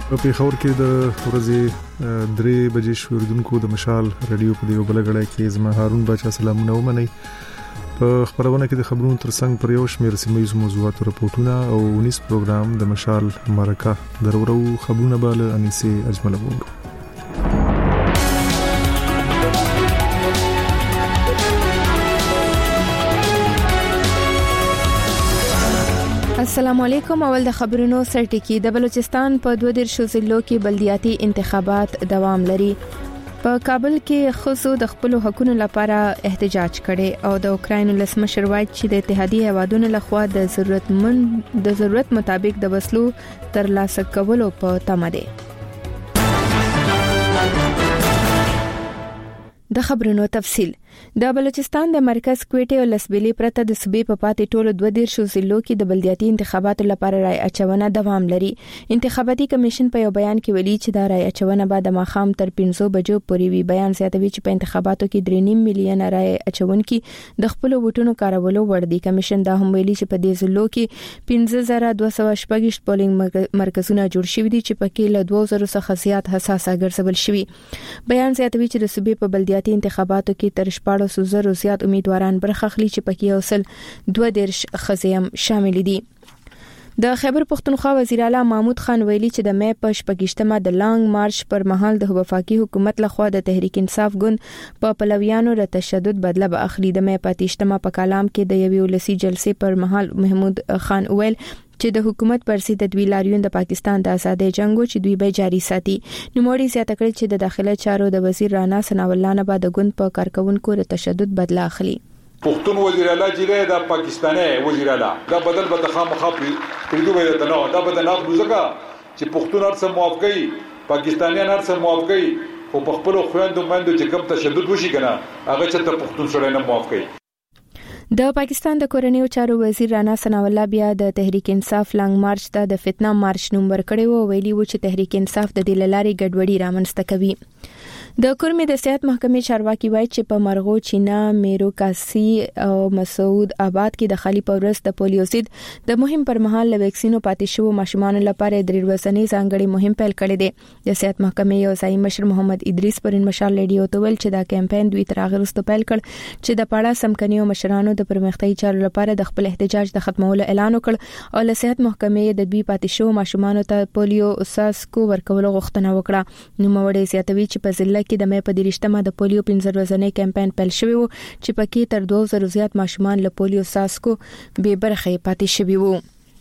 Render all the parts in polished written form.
په خبر کې د ورځې 3 بجې شوردونکو د مشال رادیو په دیو بلګړای کې زما هارون بچا سلامونه ومني. په خبرونه کې د خبرونو ترڅنګ پر یو شمېر سیمه ییزو موضوعاتو راپورټونه او 19 پروګرام د مشال مرکه درورو خبرونه به له انیسه اجمل وورو. السلام علیکم. اول د خبرونو سرټکی. د بلوچستان په 12 ضلعو کې بلدیاتي انتخابات دوام لري. په کابل کې خصوص د خپل حقوقو لپاره احتجاج کړي او د اوکراین ولسمشر وایي چې د اتحادیه هیوادونو لخوا د ضرورت مطابق د وسلو ترلاسه کولو په تمه دي. د خبرونو تفصیل. د بلوچستان د مرکز کوټه او لسبيلي پرته د صوبې په پاتې ټولو 12 ضلعو کې د بلدیاتي انتخاباتو لپاره رای اچونه دوام لري. انتخاباتي کمیشن په یو بیان کې ویلي چې دا رای اچونه به د ماخام تر 5 بجو پورې وي. بیان زیاتوي چې په انتخاباتو کې 3.5 میلیون رای اچونکي د خپل ووټونو کارولو وړ دي. کمیشن دا هم ویلي چې په دې ضلعو کې 5228 پولینګ مرکزونه جوړ شوي دي چې پکې له 2000 څخه زیات حساسه ګرځول شوي. بیان زیاتوي چې د صوبې په بلدیاتي انتخاباتو کې تر 1400 زیات امیدواران برخه اخلي چې پکې اوسل 22 خزیم شامل دي. د خیبر پختونخوا وزیر اعلی محمود خان ویلي چې د مې په 28مه د لانګ مارچ پر مهال د وفاقي حکومت لخوا د تحریک انصاف ګوند په پلویانو ر تشدد بدله به اخلي. د مې په 28مه په کلام کې د یوې ولسی جلسې پر مهال محمود خان ویل چې د حکومت پر ضد د دوی لاریون د پاکستان د آزادۍ جنگو چې دوی به جاری ساتي. نوموړي زیاته کړې چې د داخله چارو د وزیر رانا ثناءالله نه بعد ګوند په کارکونکو ر تشدد بدله اخلي. پښتون وزیر اعلی جیره د پاکستاني وزیر اعلی دا بدل به خامخا پریدو وي ته نو دا بدل نه بوزګه چې پښتون هرڅه موافقي پاکستانیان هرڅه موافقي خو په خپل خويندو باندې چې کوم تشدد وشي کنه هغه چې ته پښتون سره نه موافقي. د پاکستان د کورنیو چارو وزیر رانا ثناءالله بیا د تحریک انصاف لانګ مارچ ته د فتنه مارچ نوم ورکړی وو. ویلي و چې تحریک انصاف د دې لارې ګډوډي رامنځته کوي. د کورمې د صحت محکمې چارواکي وایي چې په مرغو چینا میرو کاسي او مسعود آباد کې د خالي پورس د پولیو ضد د مهم پر مهال له ویکسینو پاتې شو ماشومان لپاره د ریورسنې ځانګړي مهم پیل کړی دی. د صحت محکمې یو ځای مشر محمد ادریس پرین مشال ریډیو ته ویل چې دا کمپاین دوی تر هغه وروسته پیل کړ چې د پاړه سمکنیو مشرانو د پرمختګي چارو لپاره د خپل احتجاج د ختمولو اعلان وکړ او له صحت محکمې د دوی پاتې شو ماشومان ته پولیو اساسکو ورکولو غوښتنه وکړه. نو موړې زیاتوي چې په ضلع کې د مې په 13مه د پولیو 15 ورځې کمپاین پیل شوی و چې پکې تر 2000 زیات ماشومان له پولیو اساسکو به برخه پاتې شوی وو.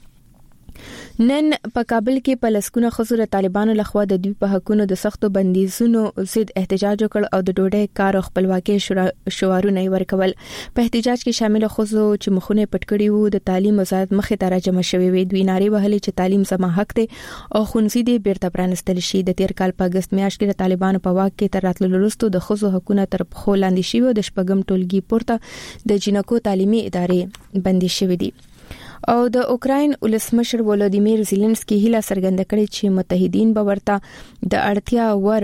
نن په کابل کې په لسکونه خزر طالبانو لخوا د دوی په حقونو د سختو بندیزونو ضد احتجاج وکړ او د ډوډۍ کار او خپلواکي شعارونه ورکول. په احتجاج کې شامل خزو چې مخونه پټکړي وو د تعلیم وزارت مخې ته راجمع شوی وي. دوی نارې وهلې چې تعلیم زما حق دی او خونځي دې بیرته پرانستل شي. د تیر کال په اگست میاشت کې د طالبانو په واک کې تر راتللو وروسته د خزو حقونه تر پخو لاندې شوی او د شپږم ټولګي پورته د جنکو تعلیمي ادارې بندي شوې دي. او د اوکراین ولسمشر ولودیمیر زيلنسکي هیله څرګنده کړې چې متحدین به ورته د اړتیا وړ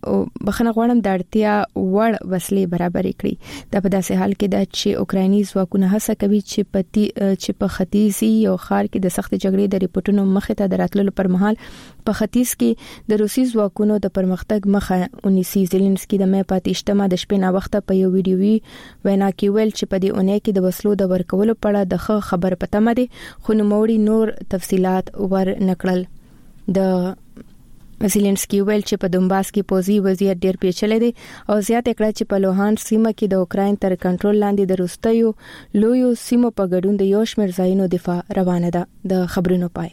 وسلې برابر کړي. دا په داسې حال کې ده چې اوکرایني ځواکونه هڅه کوي چې په ختیځي یو ښار کې د سخت جګړې د ریپورتونو مخې ته دراتلو پر مهال په ختیځ کې د روسي ځواکونو د پرمختګ مخه ونیسي. زيلنسکي د مې په 28مه د شپې نا وخته په یو ویډیوي وینا کې ویل چې په دې اونۍ کې د وسلو د ورکولو په اړه د خبر پته مده خو نوموړي نور تفصيلات ور نکړل. د زيلنسکي ویل چې په دونباس کې پوزي وضعیت ډېر پیچلې دی او زیات کړه چې په لوهان سیمه کې د اوکراین تر کنټرول لاندې د روستیو لویو سیمو په ګډون د یو شمېر ځایونو دفاع روانه ده. د خبرونو پای.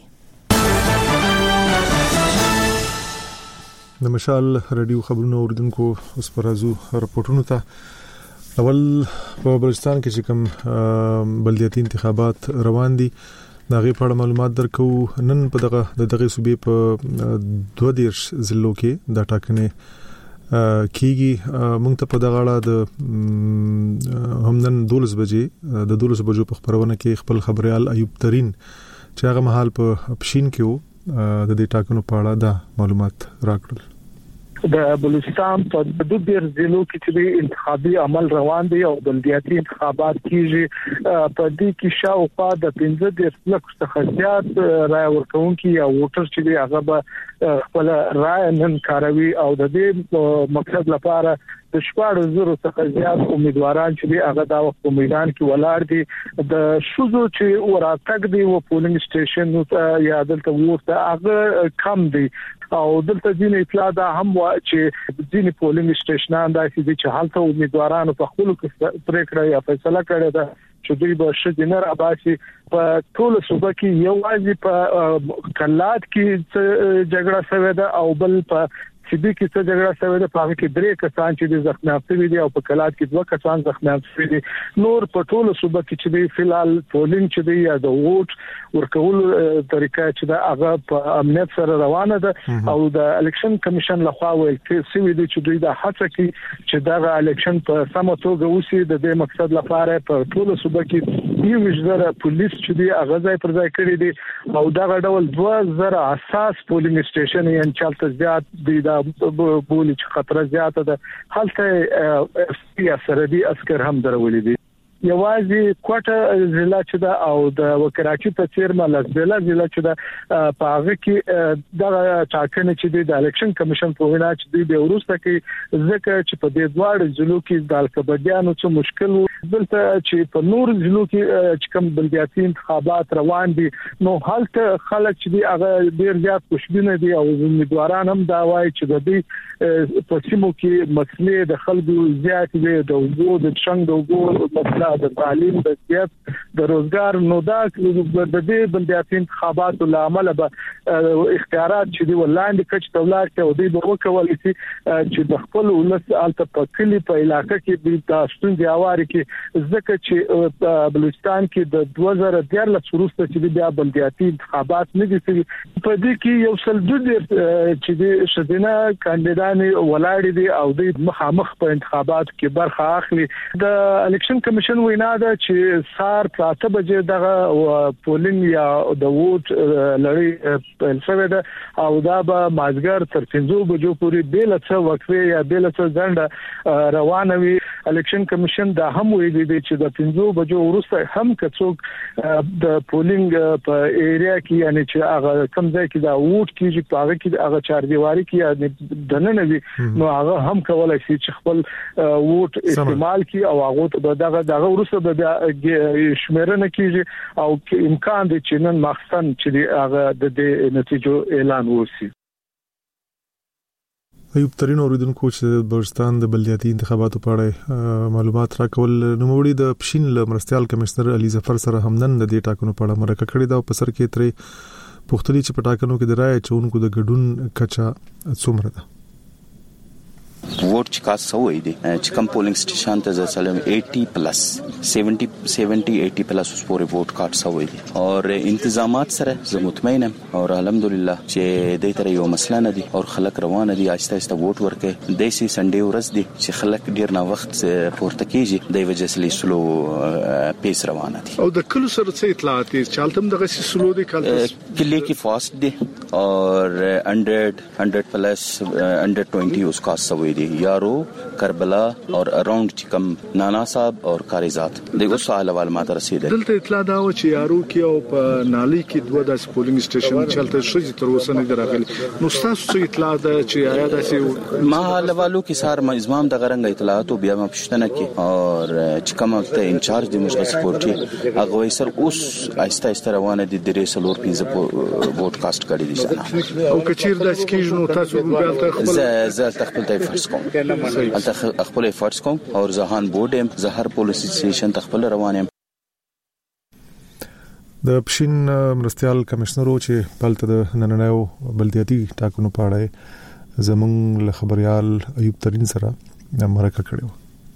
د مشال رادیو خبرونو اوریدونکو اوس پرازو راپورټونو ته. اول په بلوچستان کې چې کوم بلدیاتي انتخابات روان دي دغه په اړه معلومات درکو. نن په دغه صوبې په 12 ضلعو کې د ټاکنې کیږي. موږ ته په دغه اړه د همدن 12 بجو په خبرونه کې خپل خبريال ایوب ترين چې هغه محل په پښین کې وو د دې ټاکنو په اړه دا معلومات راکړل. د بلوچستان په د ډیر ضلعو کې چې انتخابي عمل روان دي او بلدیاتي انتخابات کیږي په دې کې شاوخوا د 15 لک څخه زیات رای ورکوونکي او ووټر چې هغه به خپل رای نن کاروي او د دې مقصد لپاره د 14,000 څخه زیات امیدواران چې هغه دا په میدان کې ولاړ دي د شوزو چې وراتګ دی و پولینګ سټیشن یا دلته ورته هغه کم دی او دلته ځینې اطلاع دا هم چې ځینې پولینګ سټیشنان دا چې حالته امیدوارانو په خپل کې پریکړه یا فیصله کړې ده چې دوی به شدینر عباسي په ټول صوبه کې یوازې په کلات کې جګړه شوې ده او بل په چې د کیسه جګړه شوې ده په هغه کې 3 کسان چې د زخمی شوي دي او په کلات کې 2 کسان زخمی شوي دي نور په ټول صوبه کې چې د فلال پولینګ چې دی یا د ووټ ورکول طریقه چې دا هغه په امنیت سره روانه ده او د الیکشن کمیشن لخوا ویل چې دوی چې دوی د هڅه کوي چې دا الیکشن په سمه توګه وشي د دې مقصد لپاره په ټول صوبه کې یو وزاره پولیس چې دی هغه ځای پر ځای کړی دي او دا ډول 2000 اساس پولینګ سټیشن یې چالت زیات دي دا بولی چې خطر زیاته ده هلته یا سردي عسكر هم درولې دي یوازې کوټه ضلع چې دا او د وکراچي په څیر ملزبلا ضلع چې دا په هغه کې دا ټاکنه چې د الیکشن کمیشن په وینا چې د ورسته کې ځکه چې په دې دواړو ضلعو کې د الکبدیانو څخه مشکل دلته چې په نور ضلعو کې چې کوم بلدیاتي انتخابات روان دي نو هلته خلک چې هغه ډیر زیات خوشبینه دي او امیدواران هم دا وایي چې د دې په سیمو کې مسلې د خلکو زیات دي د وګړو د څنګه وګړو مسله د تعلیم د سیاست د روزګار نو دا د دې بلدیاتي انتخاباتو لامل به اختیارات چې دی ولاندې کچ تولار کې او دی به وکول چې د خپل ولس الته په کلی په علاقې کې د تاسو د اواري کې ځکه چې بلوچستان کې د 2013 وروسته چې بیا بلدیاتي انتخابات نه دي په دې کې یو څل د چې د شدینه کاندیدان ولاړ دي او د مخامخ په انتخابات کې برخه اخلي د الیکشن کمیشن وینا ده چې سار 8 بجې دغه پولینګ یا د ووټ لړۍ پیل شوه ده او دا به مازګر تر 5 بجو پورې بیل څه وقفه یا بیل څه ځنډه روانه وي الیکشن کمیشن دا هم ویلي دی چې د 5 بجو وروسته هم کڅوک د پولینګ په ایریا کې یعنی چې هغه کم ځای کې دا ووټ کیږي په هغه کې هغه چاردیواری کې یا دننه وي نو هغه هم کولای شي چې خپل ووټ استعمال کړي او هغه دغه وروسته به شمیرنه کیږي او امکان دی چې نن مخصن چې هغه د نتیجو اعلان وشي ایوب ترين اوریدونکو چې بلوچستان د بلدیاتي انتخاباتو په اړه معلومات راکول نو وړي د پښین لمرستيال کمشنر علي ظفر سره همنن د دې ټاکنو په اړه مرکه کړې دا په سر کې ترې پوښتنې چې په ټاکنو کې د رائے چونکو د ګډون کچا څومره ده ووټ چې کاست شوی دی چې کوم پولینګ سټیشن ته ځل 80 پلس 70 80 پلس اوس پورې ووټ کارت شوی دی او انتظامات سره زه مطمئن یم او الحمدلله چې د تر یو مسله نه دي او خلک روانه دي آهسته آهسته ووټ ورکړي د سي سنډي ورځ دي چې خلک ډیر نه وخت پورته کیږي د وجه سلی سلو پیس روانه دي او د کلو سره څه اطلاعات دي چې البته دغه سلو دي کلی کې فاست دي او 100 پلس 120 اوس کاست شوی دی یارو کربلا اور اراوند چکم نانا صاحب اور کاریزات دغه سوال معلومات رسیدل دلته اطلاع دا و چې یارو کې او په نالي کې دوه د پولینګ سټیشن چلته شوی تر اوسه نه دراغلي نو تاسو اطلاع ده چې آیا داسې ما حوالو کې سار مزمام د غرنګ اطلاعات او بیا ما پښتنه کې اور چې کوم ته انچارج د مشغل سپورټي هغه سر اوس آهسته آهسته روانه دي درې سلور پیزه پودکاسټ کړی دي او کچیر د سکیژ نو تاسو بیا زه تخپل ته فرض کوم البته خپل فرض کوم او زهان بورډم زهر پولیس سټیشن تخپل روانم د پښین مرستيال کمشنرو چې پالته د نننیو بلدیاتي ټاکنو په اړه زمونږ له خبريال ایوب ترين سره مرکه کړو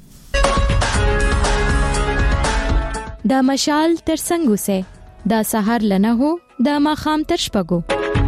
دا مشال تر څنګه سه دا سحر لنه هو دا ماخام تر شپګو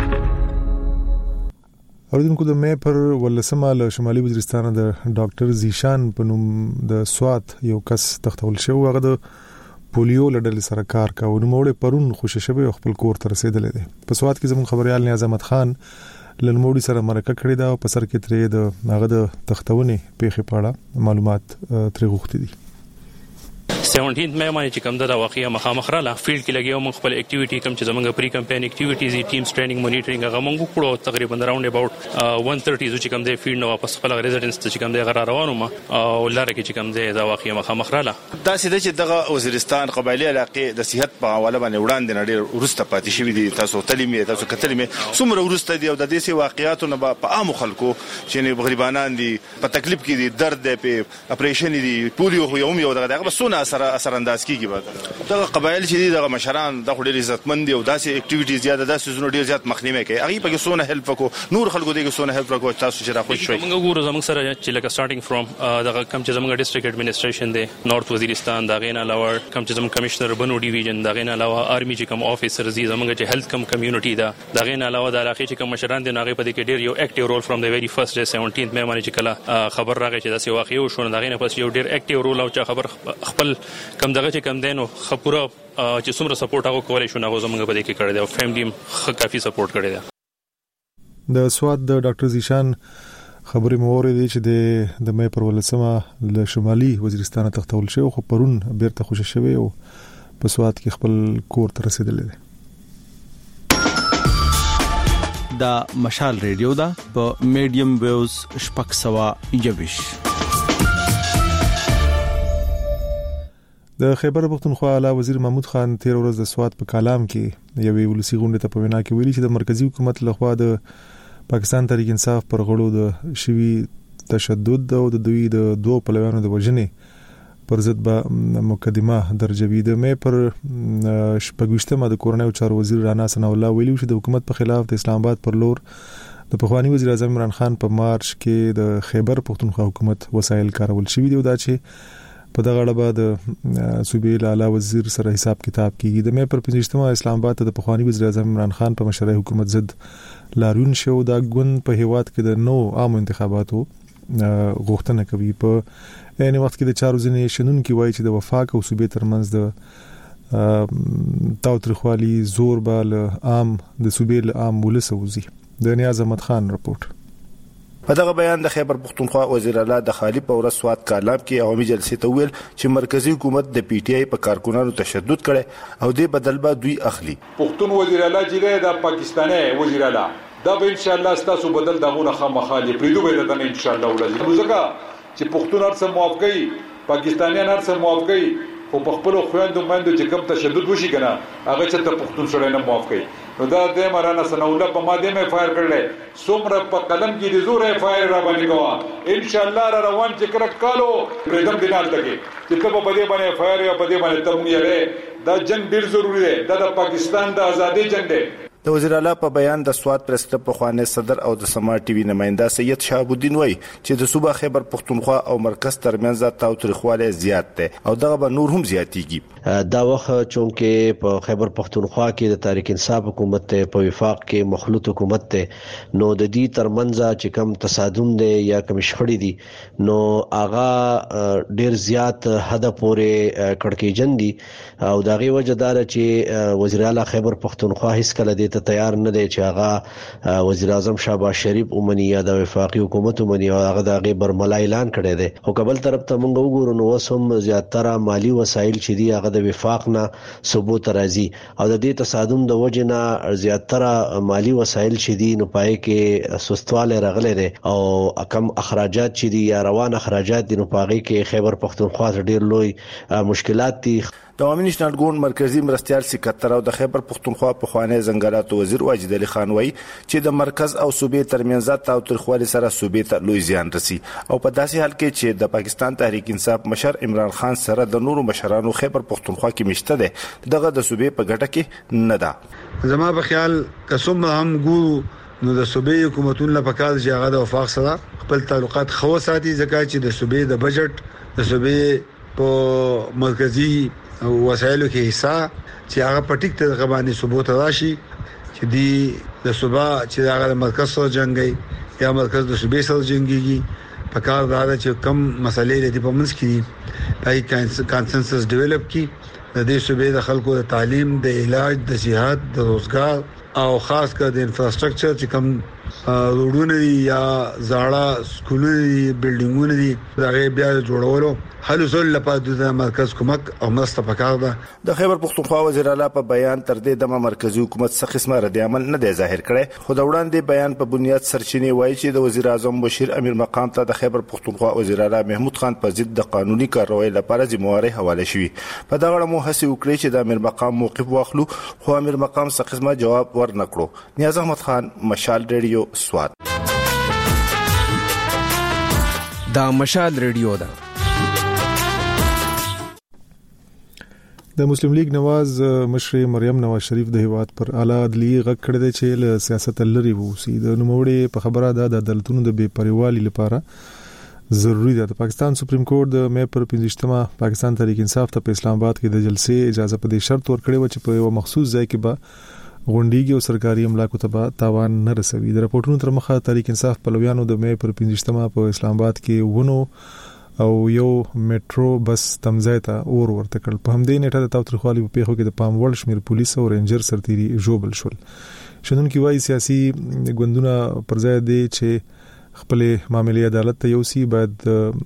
اوریدونکو د مې پر ولسمه له شمالي وزیرستان د ډاکټر زیشان په نوم د سوات یو کس تختول شو هغه د پولیو لړل سره کار کاوه نو موړ پرون خوشی شوی خپل کور ته رسیدل دي په سوات کې زموږ خبريال نیاز احمد خان لنموړي سره مرکه کړې ده او په سر کې ترې د هغه د تختونې پیښې په اړه معلومات ترې غوښتي دي. 17 مې باندې چې کوم دا واقعیا مخامخ رااله فیلډ کې لګیو موږ خپل اکټیویټي کوم چې زمونږ پری کمپاین اکټیویټیز ټیمز ټریننګ مانیټرینګ هغه موږ کړو تقریبا راوند اباوت 130 چې کوم دی فیلډ نو واپس خپل ریزیډنس چې کوم دی غره روانو ما او لاره کې چې کوم دی دا واقعیا مخامخ رااله دا سده چې دغه وزیرستان قبایلی علاقې د صحت په حواله باندې وړاندې نړۍ ورسته پاتې شوې دي. تاسو تعلیمي تاسو کتلمي څومره ورسته دي او د دې واقعیاتو نه په عام خلکو چې غریبانان دي په تکلیف کې دي درد دی په اپریشن دي پولیو یو دغه بسونه اثر انداز کیږي. دغه قبایل چې دي دغه مشران د ډېر عزتمند دي او داسې اکټیویټیز زیاده داسې زونه ډېر زیات مخنیمه کوي. هغه په کې سونه هیلپ وکړو نور خلکو دغه سونه هیلپ وکړو تاسو چې راخوش شوي. موږ ګورو زموږ سره چې لکه سٹارټینګ فرام دغه کم چې زموږ ډیسټریکټ اډمنسټریشن دی نارث وزیرستان دا غین علاوه کم چې زموږ کمشنر بنو ډیویژن دا غین علاوه آرمي چې کوم افیسرز دي زموږ چې هیلث کم کمیونټي دا غین علاوه د علاقې چې کوم مشران دي هغه په دې کې ډېر یو اکټیو رول فرام د ویری فرست ډے 17 مې باندې چې کله خبر راغی چې داسې واقعي وشو دا غین پس یو ډېر اکټیو رول او چې خبر خپل کم دغه چې کم دینو خپره چې څومره سپورټ هغه کولای شو هغه زموږ په دې کې کړی دی او فیملی کافي سپورټ کړی دی. د سواد د ډاکټر زیشان خبرې موري دي چې د مې پر ولسمه له شمالي وزیرستان تختول شو خو پرون بیرته خوشی شوی او په سواد کې خپل کور ته رسیدلی دی. دا مشال ریډیو دا په میډیم ویوز شپږ سوا یوش. د خیبر پختونخوا اعلی وزیر محمود خان 13 ورځ د سواد په کالام کې یوې ولسی غونډه ته په وینا کې ویلي چې د مرکزی حکومت لخوا د پاکستان تحریک انصاف پر غړو د شوی تشدد او د دوی د دوه پلویانو د وژنې پر ضد به مقدمه درجوي. د مې پر شپږشتمه د کورنۍ چارو وزیر رانا ثنا الله ویلي چې د حکومت په خلاف د اسلام آباد پر لور د پخوانی وزیر اعظم عمران خان په مارچ کې د خیبر پختونخوا حکومت وسایل کارول شوی دی او دا چې په دغه اړه به د صوبې اعلی وزیر سره حساب کتاب کیږي. د مې پر 15مه اسلام آباد ته د پخوانی وزیر اعظم عمران خان په مشرۍ حکومت ضد لاریون شو. دا ګوند په هیواد کې د نو عام انتخاباتو غوښتنه کوي. په یعنی وخت کې د چارو ځینې شنونکي وایي چې د وفاق او صوبې ترمنځ د تاوتریخوالي زور به له عام د صوبې له عام ولس وزي. د نیاز احمد خان رپورټ. په دغه بیان د خیبر پختونخوا وزیر اعلی د خالی په ورځ سواد کالام کې عوامي جلسې ته ویل چې مرکزی حکومت د پی ټی آی په کارکونانو تشدد کړي او د بدل به دوی اخلي. پختون وزیر اعلی چې د پاکستاني وزیر اعلی دا به ان شاء الله ستاسو بدل دغه خامخالي پریدو به دته ان شاء الله ولزم ځکه چې پختون هرڅه موافقي پاکستانیان هرڅه موافقي خو په خپل خويندو باندې چې کوم تشدد وشي کنه هغه چې ته پختون سره نه موافقي نو دا د مرانا سنوله په ماده مې فایر کړل څومره په قلم کې د زور فایر را باندې کوه ان شاء الله را روان چې کړه کالو پرېدم دینال تکي چې ته په دې باندې فایر یا په دې باندې تمنیره دا جنگ ډیر ضروری دی دا د پاکستان د ازادي جنگ دی. د وزیر اعلی په بیان د سواد پریس کلب په خوانه صدر او د سما ټي وي نماینده سید شهاب الدین وای چې د صوبه خیبر پختونخوا او مرکز ترمنځ تاوتریخواله زیات ده او دغه به نور هم زیاتیږي. دا وخت چونکه په خیبر پختونخوا کې د تحریک انصاف حکومت ته په وفاق کې مخلوط حکومت ته نو د دې ترمنځ چې کم تصادم دی یا کم شخړې دي نو اغا ډیر زیات حد پورې کړکېجن دي او دغه وجدار چې وزیر اعلی خیبر پختونخوا هیڅ کله ته تیار نه دی چې هغه وزیر اعظم شهباز شریف اومني یا د وفاقي حکومت اومني او هغه د برملا اعلان کړی دی او قبل طرف ته موږ وګورو نو وسم زیاتره مالی وسایل چې دی هغه د وفاق نه ثبوت راځي او د دې تصادم د وجنه زیاتره مالی وسایل چې دی نو پای کې سستواله راغلي دي او کم اخراجات چې دی یا روان اخراجات دی نو پاغي کې خیبر پختونخوا ډیر لوی مشکلات دي. د عوامي نشنل ګوند مرکزی مرستيال سکرټر او د خیبر پختونخوا په خوانه زنګلات وزیر واجد علي خان وای چې د مرکز او صوبې ترمنځ تاوتریخوالي سره صوبې ته لوی زیان رسي او په داسې حال کې چې د پاکستان تحریک انصاف مشر عمران خان سره د نورو مشرانو خیبر پختونخوا کې مشته ده دغه د صوبې په ګټه کې نه ده. زما په خیال قسم هم ګورو نو د صوبې حکومتونو په کال چې هغه د وفاق سره خپل تعلقات خو ساتي ځکه چې د صوبې د بجټ د صوبې په مرکزی وسایلو کې حصہ چې هغه پټیک ته غوانی ثبوت راشي چې دی د صوبا چې هغه مرکز سره جنگي یا مرکز د صوبې سره جنگيږي په کار دا چې کم مسلې د په منځ کې پای کانسنسس ډیولپ کی د دې صوبې د خلکو د تعلیم د علاج د صحت د روزګار او خاص کر د انفراستراکچر چې کم روډونه یا زاړه سکولونه دي بلډینګونه دي دا بیا جوړولو حل وسول لپاره د مرکز کومک او مرسته پکار ده. د خیبر پختونخوا وزیر اعلی په بیان تر دې د مرکزی حکومت څخه قسمه رد عمل نه دی ظاهر کړی، خو د وړاندې بیان په بنیاد سرچینې وایي چې د وزیر اعظم بشیر امیر مقام ته د خیبر پختونخوا وزیر اعلی محمود خان په ضد د قانوني کاروایی لپاره ذمہواری حواله شوې. په دغه اړه مو هڅه وکړې چې د امیر مقام موقف واخلو، خو امیر مقام څخه قسمه جواب ورنکړو. نیاز احمد خان، مشال ریډیو، سوات. دا مشال ریډیو ده. د مسلم لیگ نواز مشر مریم نواز شریف د هیواد پر اعلی عدالت غږ کړی دی چې له سیاست لري ووسی. د نوموړي په خبره ده د عدالتونو د بې پریوالي لپاره ضروری ده. د پاکستان سپریم کورټ د مې پر 15مه پاکستان تحریک انصاف ته په اسلام آباد کې د جلسې اجازه په دې شرط ورکړې و چې په یو مخصوص ځای کې به غونډيږي او سرکاري املاکو ته تاوان نه رسوي. د راپورټونو تر مخه تحریک انصاف پلویانو د مې پر 15مه په اسلام آباد کې ونو او یو میټرو بس تمځای ته اور ورته کړ. په همدې نیټه د تاوتریخوالي په پیښو کې د پام وړ شمیر پولیس او رینجر سرتيري جوړل شول. شنونکي وايي سیاسي ګوندونه پر ځای دي چې خپل معاملې عدالت ته یوسي، باید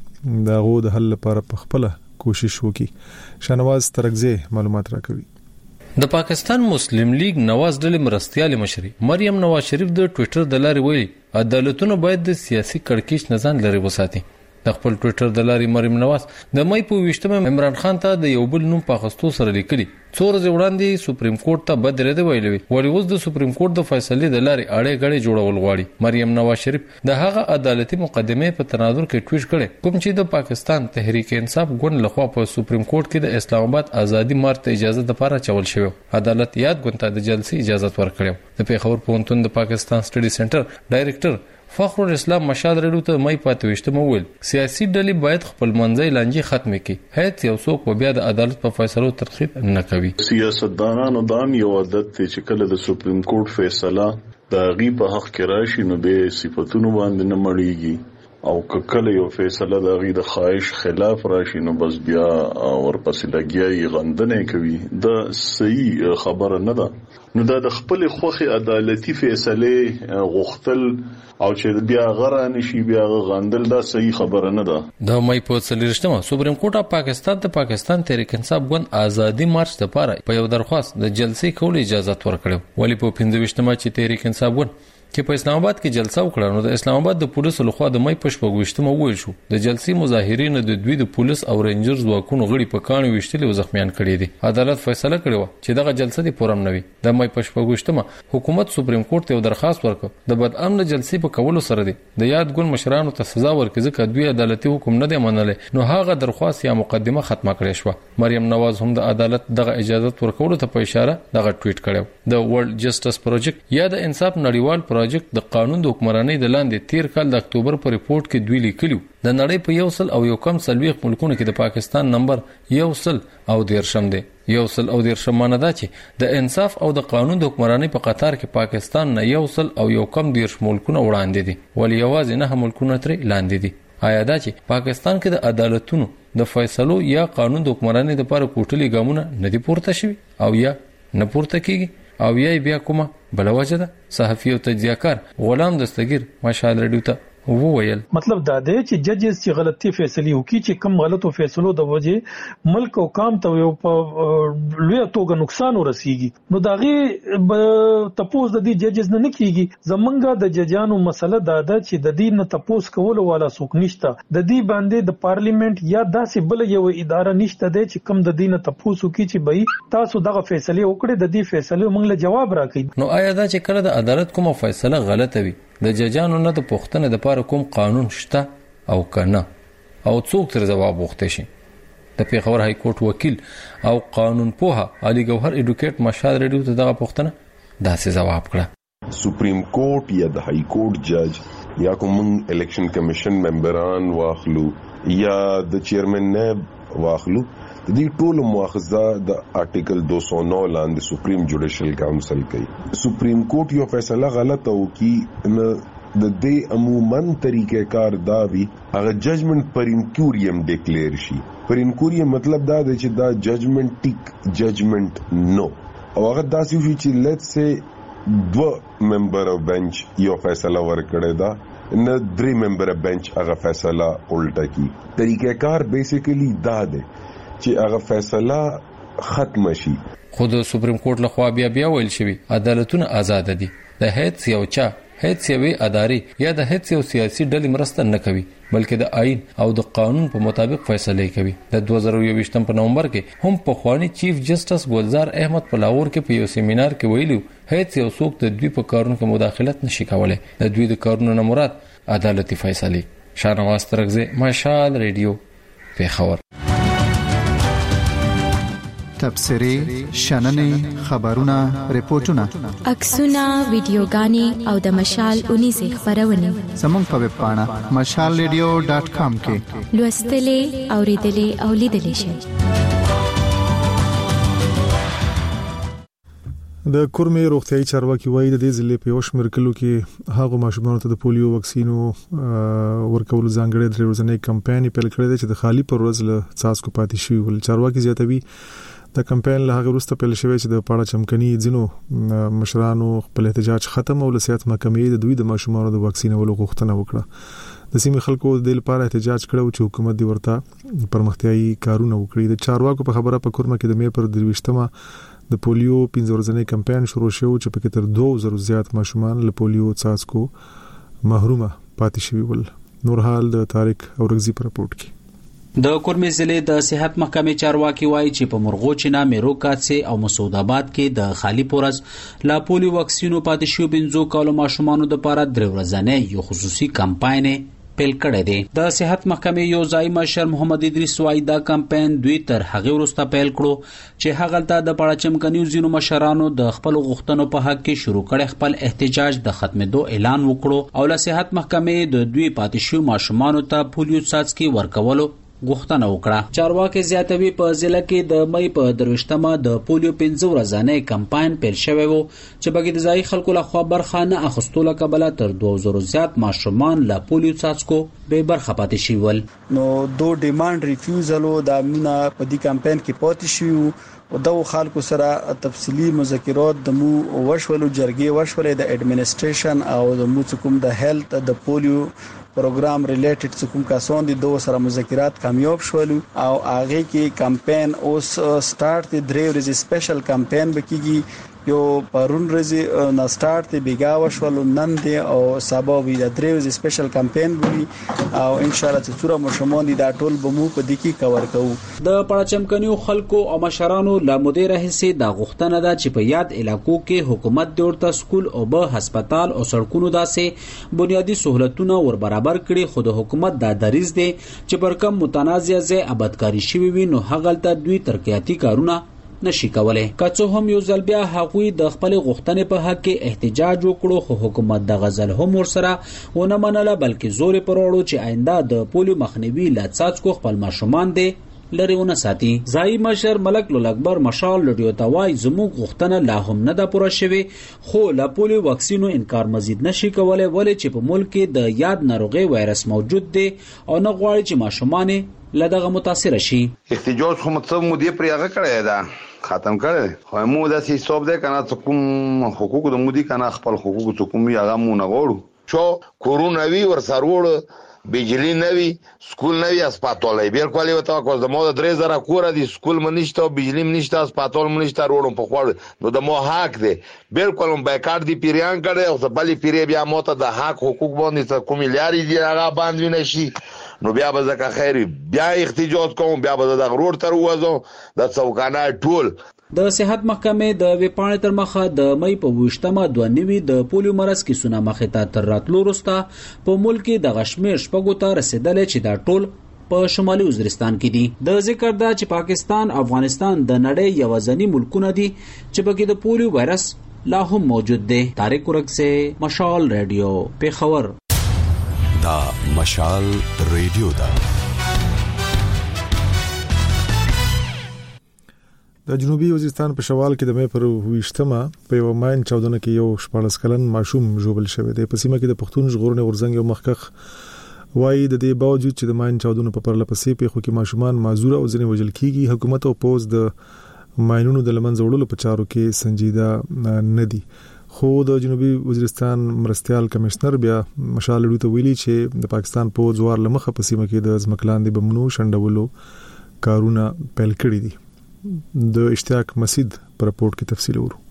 دغه د حل لپاره په خپل کوشش وکړي. شنواز ترغزه معلومات راکوي. د پاکستان مسلم لیگ نواز ډلې مرستيال مشر مریم نواز شریف د ټوئیټر د لارې ویلي عدالتونه باید د سیاسي کړکېچ نه ځان لري وساتي. د خپل ټوئیټر د لارې مریم نواز د مې په 20مه عمران خان ته د یو بل نوم په اخستو سره لیکلي. څو ورځې وړاندې سپریم کورټ ته بدرې دی ویلي ولی اوس د سپریم کورټ د فیصلې د لارې اړې غړې جوړول غواړي. مریم نواز شریف د هغه عدالتي مقدمې په تناظر کې ټویټ کړي کوم چې د پاکستان تحریک انصاف ګوند لخوا په سپریم کورټ کې د اسلام آباد ازادي مارچ ته اجازه لپاره چول شوی. عدالت یاد ګوند ته د جلسې اجازه ورکړه. د پیښور پوهنتون د پاکستان سټډي سنټر ډایریکټر فخر الاسلام مشال ریډیو ته مې پاتويشته مول سیاسي ډلې باید خپل منځي لانجې ختم کړي. هیڅ یو څوک بیا د عدالت په فیصلو ترخیب نه کوي. سیاستدانانو دام یو عادت چې کله د سپریم کورټ فیصله د غي په حق کې راشي نو به صفاتونو باندې نه مړیږي او کله یو فیصله د غي د خواهش خلاف راشي نو بس بیا ورپسې لګیای غندنه کوي. د صحیح خبره نه ده. نو دا د خپل خوخي عدالتي فیصله غوښتل او چې بیا غره نشي بیا غندل دا صحیح خبره نه ده. د مې په 30مه سپریم کورټ پاکستان ته پاکستان تحریک انصاف ګوند ازادي مارچ لپاره په یو درخواست د جلسې کول اجازه ورکړه. ولی په 15مه چې تحریک انصاف ګوند چې په اسلام آباد کې جلسه وکړه نو د اسلام آباد د پولیسو لخوا د مې په 15مه وویل شو د جلسې مظاهرین د دوی د پولیس او رینجر ځواکونو غړي په کانو وشتل او زخمیان کړي دي. عدالت فیصله کړې و چې دغه جلسه د پورم نوي. د مې په 15مه حکومت سپریم کورټ ته درخواست ورکړ د بد امن جلسې په کولو سره دي د یاد ګوند مشرانو ته سزا ورکړي ځکه دوی عدالتي حکم نه دی منلې نو هغه درخواست یا مقدمه ختمه کړې شو. مریم نواز هم د عدالت دغه اجازه ورکولو ته په اشاره دغه ټویټ کړو. د ورلد جسټس پروجیکټ یا د انصاف نړیوال پروجیکټ د قانون د حکمرانۍ د لاندې 13 کال د اکتوبر په ریپورت کې دوی لیکلو د نړۍ په 101 ملکونو کې د پاکستان نمبر 110 دی. 110 معنی دا چې د انصاف او د قانون د حکمرانۍ په قطار کې پاکستان نه 110 ملکونه وړاندې دي ولی یوازې نه ملکونه ترې لاندې دي. آیا دا چې پاکستان کې د عدالتونو د فیصلو یا قانون د حکمرانۍ لپاره کوټلي ګامونه نه دي پورته شوي او یا نه پورته کیږي او یا بیا کومه بل وجه ده؟ صحافي او تجزیه‌کار غلام دستگیر مشال ریډیو ته وویل مطلب دا دی چې ججز چې غلطي فیصله وکړي چې کم غلطو فیصلو د وجه ملک او قوم ته یو په لوی توګه نقصان ورسیږي نو داغه تپوس د دې ججز نه کیږي. زمونږه د ججانو مسله دا ده چې د دې نه تپوس کول والا څوک نشته. د دې باندې د پارلیمنت یا داسې بل یو اداره نشته دی چې کم د دې نه تپوس وکړي چې بای تاسو دغه فیصله وکړه د دې فیصله موږ له جواب راکړي. نو آیا دا چې کله د عدالت کومه فیصله غلطه وي د ججانو نه د پښتنه د لپاره کوم قانون شته او کنه او څوک تر جواب وغوښتي شي؟ د پیښور های کورټ وکیل او قانون پوها علي ګوهر اډوکیټ مشال ریډیو ته دغه پښتنه داسې جواب کړه. سپریم کورټ یا د های کورټ جج یا کوم الیکشن کمیشن ممبران واخلو یا د چیرمن نائب واخلو د دې ټولو مؤاخذه د آرټیکل 209 لاندې سپریم جوډیشل کونسل کوي. سپریم کورټ یو فیصله غلطه وکي نه د دې عموماً طریقې کار دا وی هغه ججمنت پر انکوریم ډیکلیئر شي. پر انکوریم مطلب دا دی چې دا ججمنت ټیک ججمنت نو او هغه داسې وي چې لیټس سي 2 ممبر بنچ یو فیصله ورکړی دا نه 3 ممبر بنچ هغه فیصله الټا کی طریقہ کار بیسیکلی دا دی چې هغه فیصله ختم شي. خود سپریم کورټ لخوا بیا ویل شوی عدالتونه آزاد دي. د هیڅ یو چا هیڅ یوې ادارې یا د هیڅ یو سیاسي ډلې مرسته نه کوي بلکې د آئین او د قانون په مطابق فیصله کوي. د 2021 په نومبر کې هم په خواني چیف جسټس ګلزار احمد په لاهور کې په یو سیمینار کې ویلو هیڅ یو څوک د دوی په کارونو کې مداخلت نشي کولای. د دوی د کارونو نه مراد عدالتي فیصله. شاهنواز ترغزه مشال ریډیو پیښور. تبصرې شننې خبرونه ریپورتونه عکسونه ویډیوګانې او د مشال 19 خبرونه زموږ په ویب پاڼه mashalradio.com کې لوستلې اوریدلې او لیدلې شئ. د کورمې روغتيایي چارواکي وایي د دې ضلع په وشمیر کلو کې هغه ماشومان ته د پولیو واکسینو ورکول ځانګړي د ورځنی کمپاین پیل کړی دی چې د خالی پر ورځ له څاڅکو پاتې شوی ول. چارواکي زیاتوي د کمپاین له هغه وروسته پیل شوی چې د پاړه چمکني ځینو مشرانو خپل احتجاج ختم او له صحت محکمې د دوی د ماشومان د واکسینولو غوښتنه وکړه. د سیمې خلکو د لپاره احتجاج کړو چې حکومت دی ورته پرمختیايي کارونه وکړي. د چارواکو په خبره په کورمه کې د مې پر 23مه د پولیو 15 ورځنی کمپاین شروع شو چې پکې تر 2000 زیات ماشومان له پولیو څاڅکو محرومه پاتې شوي ول. نور حال د طارق اورغزي پر رپورت کې. د کورمې ضلع د صحت محکمې چارواکي وایي چې په مرغوچنا میروکاتسه او مسعود آباد کې د خالی پورز لا پولیو واکسینو پاتې شو 15 کالو ماشومانو د لپاره 3 ورځنی یو خصوصي کمپاین پیل کړی دی. د صحت محکمې یو ځای مشر محمد ادریس وایي دا کمپاین دوی تر هغه وروسته پیل کړو چې هغه ته د پاړه چمکنیو ځینو مشرانو د خپل غوښتنو په حق کې شروع کړي خپل احتجاج د ختمېدو اعلان وکړو او له صحت محکمې د دوی پاتې شو ماشومانو ته پولیو څاڅکي ورکولو غوښتنه وکړه. چارواکي زیاتوي په ضلع کې د مې په 23مه د پولیو 15 ورځنی کمپاین پیل شوی وو چې بګې د ځای خلکو له خوا برخه نه اخیستلو کبله تر 2000 زیات ماشومان له پولیو څاڅکو به برخه پاتې شي ول. نو دو ډیماند ریفیوزلو د امونه په دې کمپاین کې پاتې شو او د خلکو سره تفصیلی مذاکرات د مو وشولو جرګې وشولې د اډمنستریشن او د مو کوم د هیلث د پولیو پروګرام ریلیټډ کوم کسان دي دوه سره مذاکرات کامیاب شول او هغه کې کمپاین اوس سٹارټ د 3 ورځې سپیشل کمپاین وکړي. یو پرون ورځې نه سٹارټ دی بیګا وشول نن دی او سبا وی د 3 ورځې سپیشل کمپاین وي او ان شاء الله چې څوره مشمون دي دا ټول بمو په دکی کور کوو. د پاړه چمکنیو خلکو او مشرانو له مدیر حصے د غوښتنه ده چې په یاد علاقو کې حکومت د ورته سکول او به هسپتال او سړکونو داسې بنیادی سہولتونه ور برابر کړي. خو د حکومت دا دریز دی چې پر کم متنازع ځای آبادکاری شوی وي نو هغه ته دوی ترقیاتی کارونه نشي کولای. که هم یو ځل بیا هغوی د خپل غوښتنې په حق کې احتجاج وکړو خو حکومت د غزل هم ورسره ونه منله بلکې زور پر وړو چې آینده د پولیو مخنیوي لا څاڅکو خپل ماشومان دي لريونه ساتي. ځای مشر ملک لول اکبر مشال لډیو توای زموږ غوښتنه لا هم نه ده پوره شوی خو لا پولیو واکسینو انکار مزید نشي کولای ولې چې په ملک کې د یاد ناروغي وایرس موجود دی او نه غواړي چې ماشومان لدغه متاثر شي. احتجاج خو مطلب مو دی پرېغه کړی دا ختم کړی خو مو د حساب ده کنه کوم حقوق د مودي کنه خپل حقوق ته کوم یغه مو نه غوړو شو کورونا وی ور سرور بجلی نوی سکول نوی اسپاتول بیر کوالی وتا کوز د مو د 3000 کور دي سکول منشته بجلی منشته اسپاتول منشته وروړم په خوړ نو د مو حق دی بیر کولم بیکار دی پیریان کړي او بلی پیری بیا موته د حق حقوق باندې کوم لاري دی هغه باندې نشي نو بیا به زکه خیر بیا احتجاج کوم بیا به د غرور تر وځو د څوکانه ټول. د صحت محکمې د وپاڼې تر مخه د مې په 28مه 92 د پولیو مرض کې سونه مخه تر راتلو وروسته په ملک کې د غشمیر شپږو ته رسیدلې چې دا ټول په شمالي وزیرستان کې دي. د ذکر دا چې پاکستان افغانستان د نړۍ یوازینی ملکونه دي چې پکې د پولیو وایرس لا هم موجود دی. طارق اورغزي مشال ریډیو پیښور. دا مشال ریډیو دا د جنوبي وزیرستان په شوال کې د مې پر 28مه په یو ماین چاودنه کې یو 14 کلن ماشوم ژوبل شوی دی. په سیمه کې د پښتون ژغورنې ورزنګ یو مخکخ وایي د دې باوجود چې د ماین چاودنو په پرله پسې پیښو کې ماشومان معذور او ځنې وژل کیږي حکومت او پوز د ماینونو د لمنځه وړلو په چارو کې سنجیده نه دي خو د جنوبي وزیرستان مرستيال کمشنر بیا مشال ډو ته ویلي چې د پاکستان په ځوار لمخه په سیمه کې د ځمکلاندې بمونو شندولو کارونه پیل کړي دي. د اشتیاق مسید پر رپورت کې تفصیل ورو.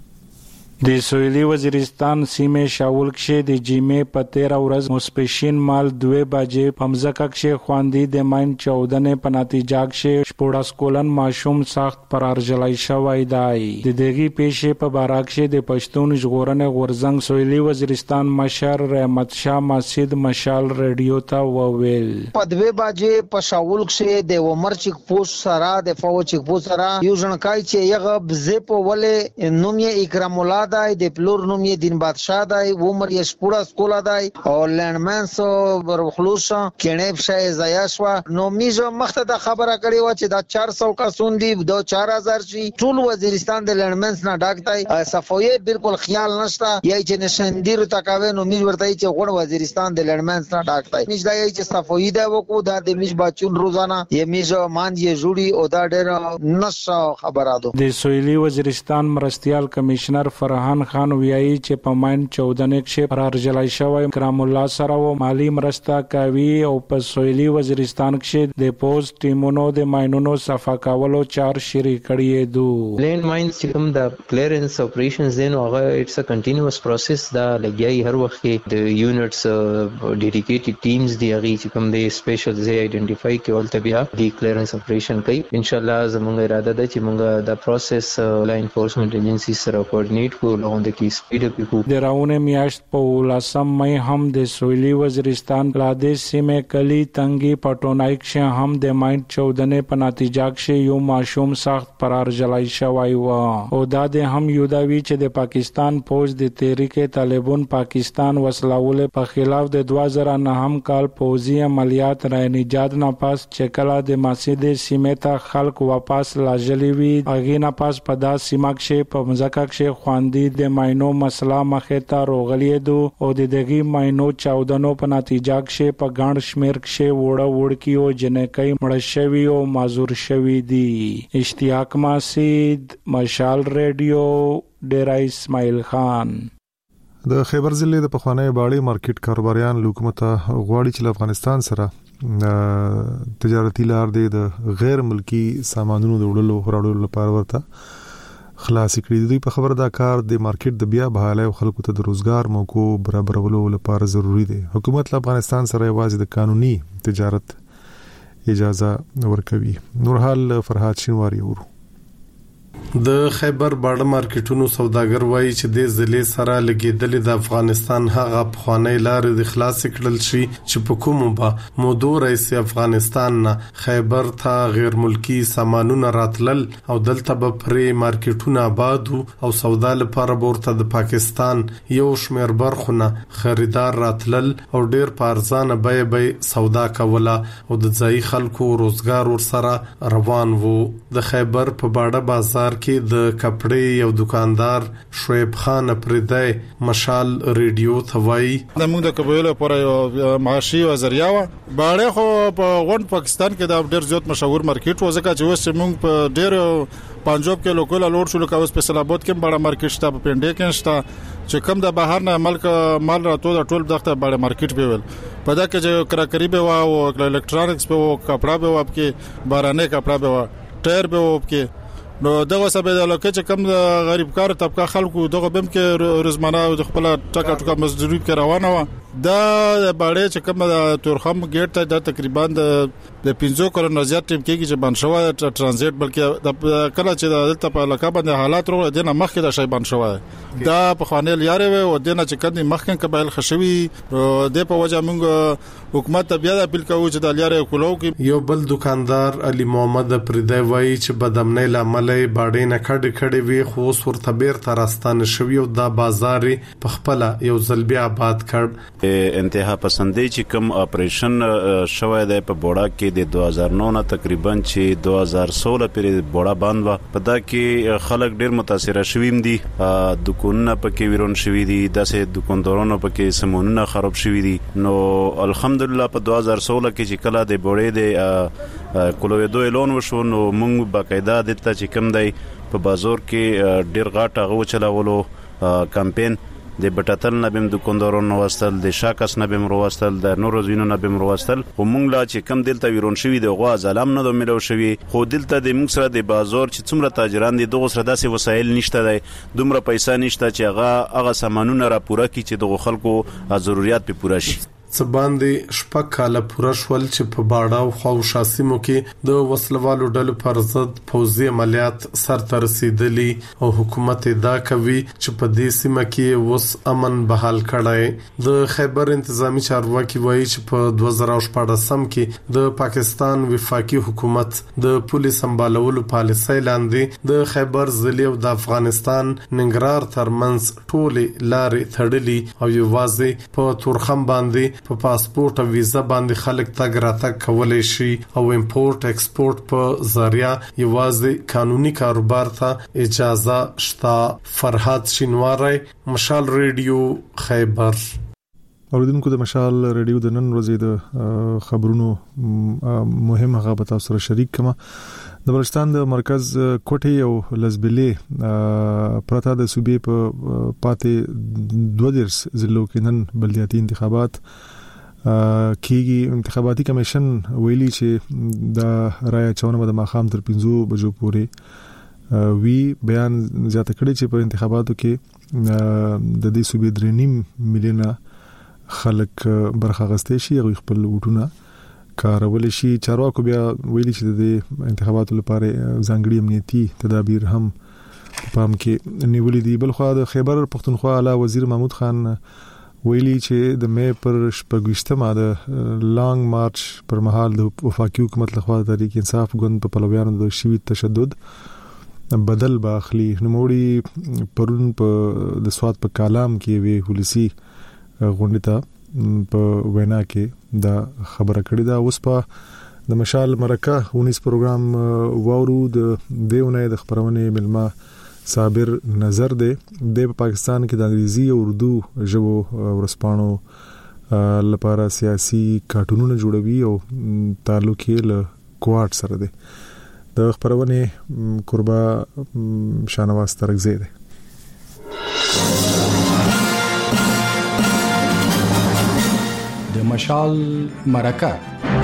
د سویلي وزیرستان سیمه شاول کې د جمعې په 13 ورځ مصبحین مال 2 بجې په مزکه کې خواندي د ماین 14 په نتیجه کې شپوړاس کولن ماشوم سخت فرار جلای شوی دی. د دغه پیښې په باره کې د پښتون ژغورنې غورزنګ سویلي وزیرستان مشر رحمت شاه مسید مشال رادیو ته وویل په 2 بجې په شاول کې د عمر چیک پوسټ سره د فوج چیک پوسټ سره یو ځنکای چې یغه بزې په ولې نوم یې اکرام الله دای د پلور نوم یې دین بادشاہ دای عمر یې شپوړا سکولا دای او لندمنس ورخلوص کینې شای زیاشوا نو میزه مخته د خبره کړي و چې دا 400 کسون دی د 4000 شي ټول وزیرستان د لندمنس نه ډاکټای صفوی بالکل خیال نشته یی چې نشندیر تکاوي نو میز ورته چې غوړ وزیرستان د لندمنس نه ډاکټای میز دا یی چې صفوی دا وکړو دا د میز بچون روزانه یې میزه مان یې جوړي او دا ډېر نشه خبره ده. د سویلي وزیرستان مرستيال کمشنر فرحان خان ویایي چې په ماین 14 کې فرار جلای شوی کرام الله سره و مالی مرسته کوي او په سویلي وزیرستان کې د پوز ټیمونو د ماینونو صفا کولو چار شری کړی دو. لینډ ماینز چې کوم د کلیرنس اپریشنز دین هغه اټس ا کنټینیوس پروسس دا لګیای هر وخت کې د یونټس ډیډیکیټډ ټیمز دی هغه چې کوم د سپیشل زی آئیډنټیفای کول ته بیا د کلیرنس اپریشن کوي. ان شاء الله زموږ اراده ده چې موږ د پروسس لا انفورسمنت ایجنسی سره کوارډینیټ کوو لغون د کی سپیډ اپ کو. د راونه میاشت په 18 مې هم د سویلي وزیرستان پلادې سیمه کلی تنګي پټونای کې هم د ماین 14 په نتیجه کې یو ماشوم سخت فرار جلای شوی و او دا د هم یوداوی چې د پاکستان فوج د تحریک طالبان پاکستان وسلاول په خلاف د 2009 کال فوجي عملیات را نجات نه پاس چکلا د مسجد سیمه ته خلق واپس لاجلی وی اغه نه پاس په دا سیمه کې په مزکه کې خواندي د ماینو مسله مخه ته روغلی دو او د دغه ماینو 14 په نتیجه کې په ګڼ شمیر کې وړ کیو جنکای مړ شوی او معذور شوی دی. اشتیاق مسید مشال رادیو ډیرای اسماعیل خان. د خیبر ضلع د پخوانی باړې مارکیټ کاروباریان حکومت غواړي چې افغانستان سره تجارتي لار د غیر ملکی سامانونو د وړلو راوړلو لپاره ورته خلاص کړي. دوی په خبره دا کار د مارکیټ د بیا بحاله او خلکو ته د روزګار موقعو برابرولو لپاره ضروری دی. حکومت له افغانستان سره یوازې د قانوني تجارت اجازه ورکوي. نورحال فرهاد شینواری ورو. د خیبر باډه مارکیټونو سوداګر وایي چې د ضلع سره لګیدل د افغانستان هغه پخوانی لارې د خلاص کړل شي چې په کومه به مودو رئیس افغانستان نه خیبر ته غیر ملکی سامانونه راتلل او دلته به پرې مارکیټونه آباد او سودا لپاره ورته د پاکستان یو شمیر برخونه خریدار راتلل او ډیر په ارزانه بیه سودا کوله او د ځای خلکو روزګار ورسره روان وو. د خیبر په باډه بازار کې د کپړې یو دکاندار شعیب خان پردای مشال ریډیو ثوای د موږ د قبایلو لپاره یو معاشي او ذریعہ و باړې خو په غون پاکستان کې د ډېر زیات مشهور مارکیټ و ځکه چې اوس موږ په ډېر پنجاب کې لوکل لوړ شو لکه اوس په سلابات کې بڑا مارکیټ شته په پنډې کې شته چې کم د بهر نه مال راتو د ټول دغه بڑا مارکیټ به ول په دا کې چې کراکری به او الکترونکس به او کپڑا به او کې بارانه کپڑا به ټایر به او کې نو دغه سبب د لکه چې کم د غریب کار طبقه خلکو دغه بم کې روزمانه د خپل ټکا مزدوري کې روانه و دا باړې چې کم د تورخم ګیټ ته د تقریبا د 500 کلو زیات ټیم کې چې بنشوه ترانزیت بلکې د کله چې دلته په لکه باندې حالات ورو دینه مخکې د شی بنشوه دا په خوانې لیاره و او دینه چې کدي مخکې قبایل خشوي د په وجه موږ حکومت ته بیا د اپیل کوو چې د لیاره کولو کې یو بل دکاندار علي محمد پردای وایي چې بدامنۍ لامل باډې نه کډې وی خو ورته بیرته راستانه شوی او دا بازار په خپل یو ځل بیا آباد کړ. انتها پسندي چې کوم اپریشن شوی دی په بوډا کې د 2009 نه تقریبا چې 2016 پورې بوډا بند و په دا کې خلک ډیر متاثر شویم دي دکانونه پکې ویرون شوی دي داسې دکاندارانو پکې سمونونه خراب شوی دي. نو الحمدلله په 2016 کې چې کله د بوډې د کولویدو اعلان وشو نو موږ باقاعده دته چې کوم دی په بازار کې ډیر غاټه غو چلاولو کمپاین د بټاتل نه بم د کوندورون وستل د شاکس نه بم وروستل د نورو زینو نه بم وروستل او مونږ لا چې کم دلته ویرون شوی د غوا ظلم نه ملو شوی خو دلته د مونږ سره د بازار چې څومره تاجران دي دغه سره داسې وسایل نشته دی دومره پیسې نشته چې هغه سامانونه را پوره کړي چې دغه خلکو ضرورت په پوره شي. باندې شپږ کاله پوره شول چې په باډا او خو شاسمو کې د وسلوالو ډلو پر ضد پوځي عملیات سرته رسیدلي او حکومت دا کوي چې په دې سیمه کې وس امن بحال کړي. د خیبر انتظامی چارواکي وایي چې په 2014 کې د پاکستان وفاقي حکومت د پولیس سمبالولو پالیسۍ لاندې د خیبر ضلع او د افغانستان ننګرهار ترمنځ ټولې لارې تړلې او یوازې په تورخم باندې په پاسپورت او ویزا باندې خلک تګ راتګ کولای شي او امپورت ایکسپورت په ذریعہ یوازې قانوني کاروبار ته اجازه شته. فرحات شینواری، مشال ریډیو، خیبر. اوریدونکو د مشال ریډیو د نن ورځې د خبرونو مهم هغه به تاسو سره شریک کما. د بلوچستان د مرکز کوټي او لزبلې پرتا د صوبې په پاتې 2 ضلعو کې نن بلدیاتي انتخابات کیږي. انتخاباتي کمیشن ویلي چې د رای چونه د ماخام تر 15 بجو پورې وی بیان زیاته کړی چې په انتخاباتو کې د دې صوبې 3.5 میلیونه خلک برخه غستې شي او خپل وټونه کارول شي. چارواکو بیا ویلي چې د انتخاباتو لپاره ځانګړي امنیتي تدابیر هم پام کې نیولې دي. بل خو د خیبر پختونخوا اعلی وزیر محمود خان ویلي چې د مې پر 28مه د لانګ مارچ پر مهال د وفاقي حکومت لخوا د تحریک انصاف ګوند په پلویانو د شوی تشدد بدل باخلي. نوموړي پرون په د سواد په کالام کې وی پولیسي غونډه په وینا کې دا خبره کړې ده. اوس په د مشال مرکه 19 پروګرام وورو د دیونه د خبرونه ملما صابر نظر دی. د پاکستان کې د انګریزي او اردو ژبو ورسپانو لپاره سیاسي کارټونونه جوړوي او تعلق یې له کوارټ سره دی. د خبرونه قربا شانواز ترغزی دی. د مشال مرکه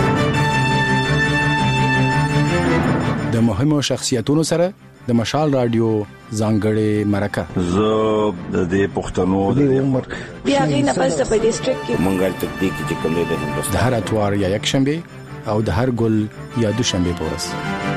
د مهمو شخصیتونو سره د مشال رادیو ځانګړې مرکه. زه د دې پښتنو د عمر بیا غینه پس په ډیسټریکټ کې منګل تکتیک چې کوم د هندوستان د هر اتوار یا یک شنبه او د هر ګل یا دوشنبه پورس.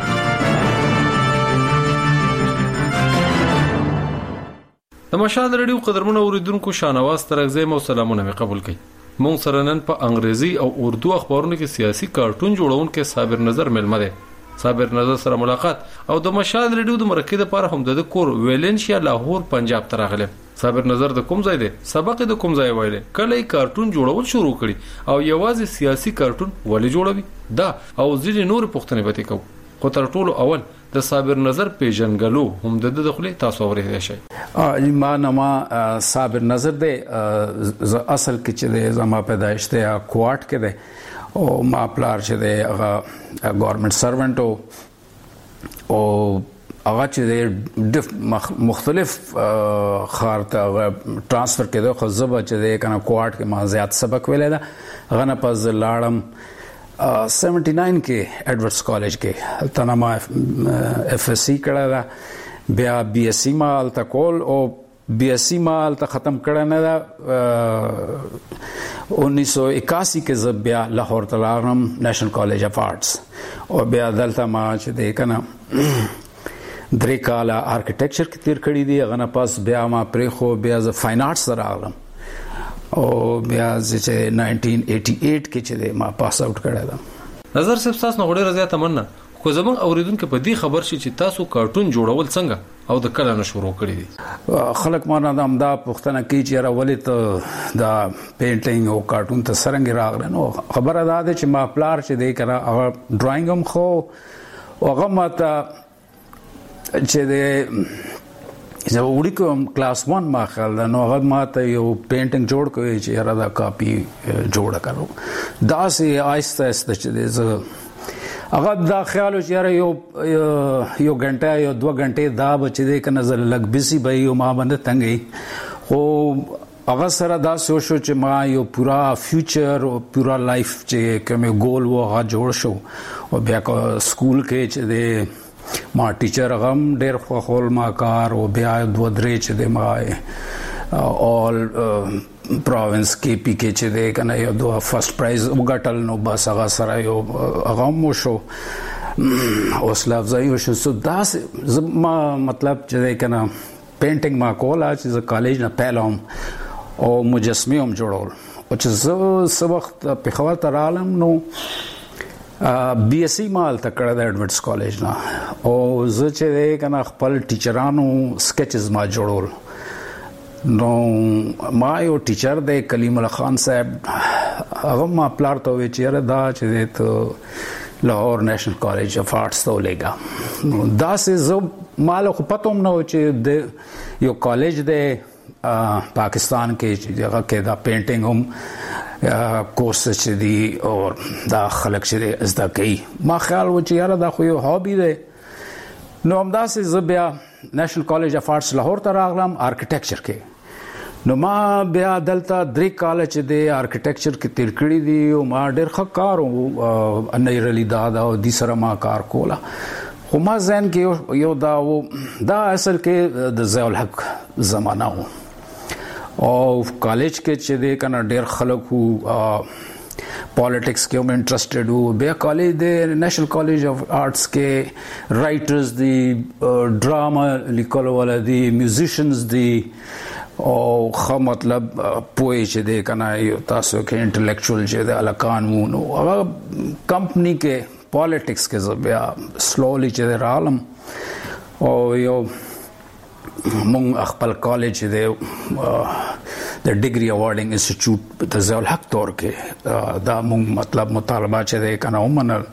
د مشال رادیو قدرمنو اوریدونکو شانواز ترغزی مو سلامونه می قبول کړئ. مونږ سره نن په انګریزي او اردو اخبارونو کې سیاسي کارټون جوړونکو صابر نظر ملمه ده. صابر نظر سره ملاقات او د مشال ریډیو د مرکې لپاره هم د کور ویلنشیا لاهور پنجاب ته راغله. صابر نظر د کوم ځای دی؟ سبق د کوم ځای وایله؟ کله کارټون جوړول شروع کړي او یوازې سیاسي کارټون ولې جوړوي دا او ځینې نور پوښتنې به تکو. خو تر ټولو اول د صابر نظر پیژنګلو هم د دخلي تاسو اورئ شي. ما نما صابر نظر دی اصل کې چې زما پیدایش ته کوارټ کې دی او ما پلار چې دی هغه ګورنمنت سروانټ او هغه چې مختلف خار ته ترانسفر کېده خو زبا چې دی کنه کوارټ کې ما زیات سبق ویل دا غنه پز لاړم 79 کې ایڈورډز کالج کې تنما اف اس سی کړه دا بیا بی اس سی مال تکول او بی اس سی مال ته ختم کړه نه دا 1981 کې زه بیا لاهور ته لاړم نېشنل کالج اف آرټس او بیا دلته ما چې دی کنه 3 کال آرکیټیکچر کې تیر کړی دی غنه پاس بیا ما پرې خو بیا ز فاین آرټس سره راغلم او بیا چې 1988 کې چې ما پاس آوټ کړی دا. نظر صاحب تاسو نه غوړي رضا تمنا خو زمون اوریدونکو په دې خبر شي چې تاسو کارټون جوړول څنګه او د کله نه شروع کړی دي؟ خلک ما نه دا پوښتنه کوي چې راولې ته دا پینټینګ او کارټون ته څنګه راغله. نو خبره ده چې ما پلار چې دی کړه هغه ډراینګ هم خو هغه ماته چې دی زه وړي کوم کلاس 1 ما خل نو هغه ماته یو پینټینګ جوړ کوي چې را دا کاپی جوړ کړو دا سي آهسته آهسته چې زه هغه دا خیال چې یو غنټه یو 2 غنټه دا بچ دې کنه زل لګ بيسي به یو ما باندې تنګي خو هغه سره دا سوچو چې ما یو پورا فیوچر او پورا لایف چې کوم ګول و هغه جوړ شو او بیا سکول کې چې د ما ټیچر غم ډېر خوخول ما کار او بیا دوه درې چې د ما اول پروینس کې پی کې چې د کنه یو دوه فرست پرایز وګټل نو بس هغه سره یو هغه مو شو اوس لفظي شو سو دا ما مطلب چې کنه پینټینګ ما کوله چې کالج نه پهلوم او مجسمه هم جوړول او چې زه سبق په خبر تر عالم نو بي اس سي مال تکړه د ایڈورډز کالج نه او زه چې کنه خپل ټیچرانو سکیچز ما جوړول نو ما یو ټیچر د کلیم الله خان صاحب هغه ما پلار ته وی چې دا چې ته لاهور نیشنل کالج اف آرټس ته لګا دا سه زه مال خو پتوم نه چې د یو کالج د پاکستان کې جگہ کې دا پینټینګ هم کورس چې دی او دا خلک چې زده کوي ما خیال و چې یاره دا خو یو هابي دی نو همداسې زه بیا نیشنل کالج اف آرټس لاهور ته راغلم آرکیټیکچر کې نو ما بیا دلته 3 کال چې دی آرکیټیکچر کې تیر کړی دی او ما ډېر ښه کار او نه رلی دا او د سره ما کار کوله خو ما ځین کې یو دا اصل کې د ضیاء الحق زمانہ و او کالج کې چې د کنه ډېر خلک وو پالیټکس کې هم انټرسټډ وو بیا کالج د نیشنل کالج اف آرټس کې رائټرز دی ډراما لیکلو ولا دی میوزیشنز دی او خو مطلب پوهې چې د کنه تاسو کې انټلیکچوال چې د الکان وو نو هغه کمپنی کې پالیټکس کې بیا سلولی چې د عالم او یو مونږ خپل کالج د ډیګري اوارډینګ انسټیټیوټ د ضیاء الحق تور کې دا مونږ مطلب مطالبه چې د کنه ومنل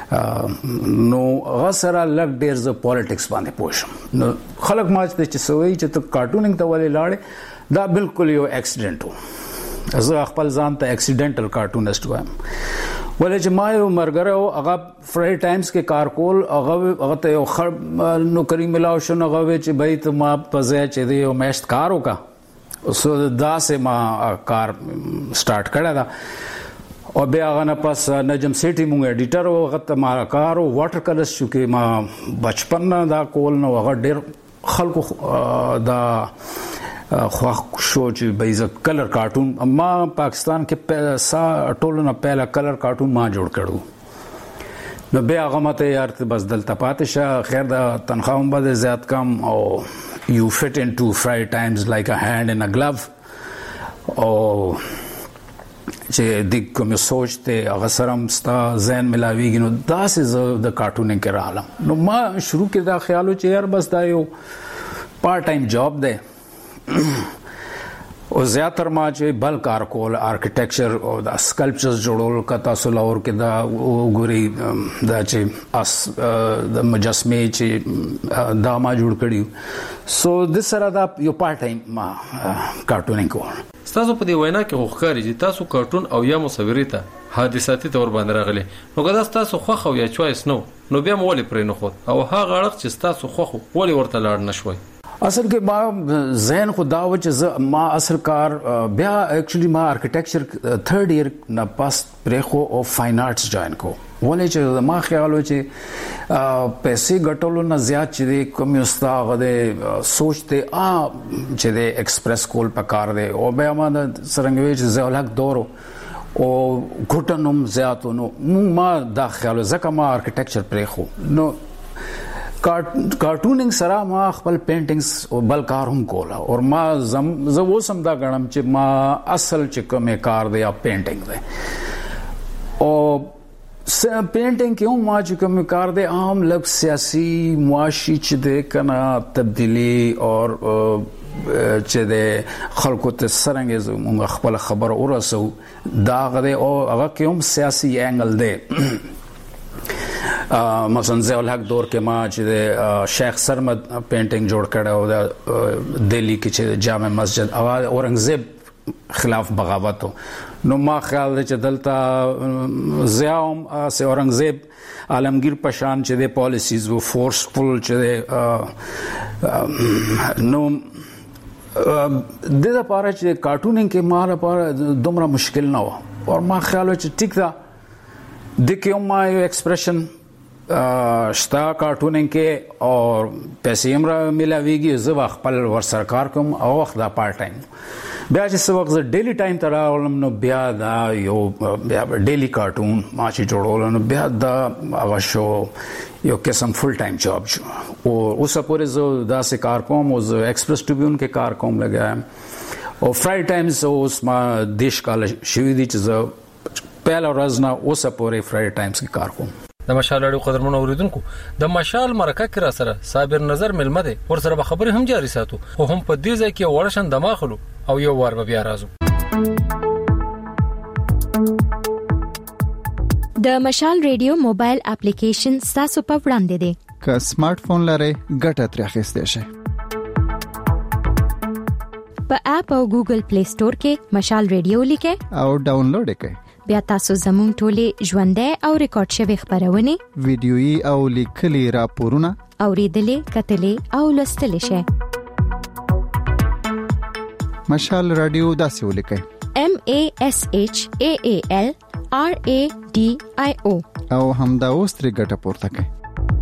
نو غسر لګ ډیر ز پالیټکس باندې پوښم نو خلک ما چې سوي چې ته کارټونینګ ته ولې لاړې دا بالکل یو اکسیډنټ و زه خپل ځان ته اکسیډنټل کارټونیست وایم ولې چې ما یو مرګره هغه فرای ټایمز کې کار کول هغه ته یو خړ نوکری ملاو شو هغه چې بای ته ما پځه چې دی یو میشت کار وکا سو دا سه ما کار سٹارټ کړه دا او بیا هغه نه پس نجم سیټي مونږ ایډیټر وغه ته ما کار او واټر کلرز شو کې ما بچپن دا کول نو هغه ډېر خلکو دا خو شو چې بایزه کلر کارټون ما پاکستان کې ټولو نه پهلا کلر کارټون ما جوړ کړو نو بیا هغه ماته یار بس دلته پاتې شه خیر دا تنخواه هم به زیات کم او you fit into Friday Times like a hand in a glove او چې د کوم سوچ ته هغه سره مستا ذهن ملاویږي نو دا سه د کارټونینګ کې راغلم نو ما شروع کې دا خیال و چې یار بس دا یو پارت ټایم جاب دی او زیاتر ما چې بل کار کول آرکیټیکچر او د سکلپچرز جوړول کتا سولور کې دا وګوري دا چې د مجسمه چې دا ما جوړ کړی سو د سره دا یو پارت ټایم ما کارټونینګ کول تاسو په دې وینا کې خوخاري چې تاسو کارټون او یا مصوري ته حادثاتي تور باندې راغلي نو که تاسو خوخ او یا چويس نو بیا مولي پرې نه خو او هغه اړه چې تاسو خوخ ولې ورته لاړ نشوي اصل کې ما ذهن خدا و چې ما اصل کار بیا ایکچولی ما آرکیټیکچر 3rd ایئر نه پاس پرېخو او فاین آرټس جوائن کو ولې چې ما خیال و چې پیسې ګټلو نه زیات چې کوم یو ستاسو سوچته چې د ایکسپریس کول په کار دی او بیا ما سرنګوي چې ضیاء الحق دور او ګټنوم زیاتونو ما دا خیال زکه ما آرکیټیکچر پرېخو نو کارټونینګ سره ما خپل پینټینګز او بل کار هم کوله او ما زه وسم دا غنم چې ما اصل چې کوم کار دی یا پینټینګ دی او پینټینګ کې هم ما چې کوم کار دی عام لږ سیاسي معاشي چې دی کنه تبدیلی او چې د خلکو ته سرنګ موږ خپل خبر اورسو دا غره او هغه کې هم سیاسي انګل دی مثلا ضیاء الحق دور کې ما چې شیخ سرمد پینټینګ جوړ کړه او د دلی کې چې جامع مسجد اورنګزیب خلاف بغاوت نو ما خیال چې دلته ضیاء سه اورنګزیب عالمگیر پشان چې د پالیسیز وو فورسفل چې نو د لپاره چې کارټونینګ کې ما لپاره دومره مشکل نه و او ما خیال چې ټیک ده د کوم ما یو ایکسپریشن شتا کارټونینګ کې او پیسې هم را ملاويږي زه خپل ور سرکار کوم او وخت دا پارت ټایم بیا چې څو وخت ډیلی ټایم ته راولم نو بیا دا یو ډیلی کارټون ما چې جوړول نو بیا دا هغه شو یو قسم فل ټایم جاب شو او اوس پورې زه دا سه کار کوم او ایکسپریس ټریبیون کې کار کوم لګایم او فرای ټایمز اوس ما دیش کال شوی دي چې زه پهل ورځ نه اوس پورې فرای ټایمز کې کار کوم. د مشال اړو قدرمن اوریدونکو د مشال مرکه کې را سره صابر نظر ملمه ده ور سره خبرې هم جاري ساتو او هم په دې ځای کې ورشن دماغلو او یو وار بیا راځو. د مشال ریډیو موبایل اپلیکیشن تاسو په وړاندې دی که سمارټ فون لرئ ګټه ترې اخیستئ شئ. په اپ او ګوګل پلی سٹور کې مشال ریډیو لیکئ او ډاونلوډ کړئ. بیا تاسو زموږ ټولې ژوندۍ او ریکارډ شوی خبرونه ویډیويي او لیکلي راپورونه اوریدلې کتلې او لوستلې شئ. مشال رادیو داسې ولیکئ MASHAAL RADIO او همدا اوس ترې ګټه پورته کړئ.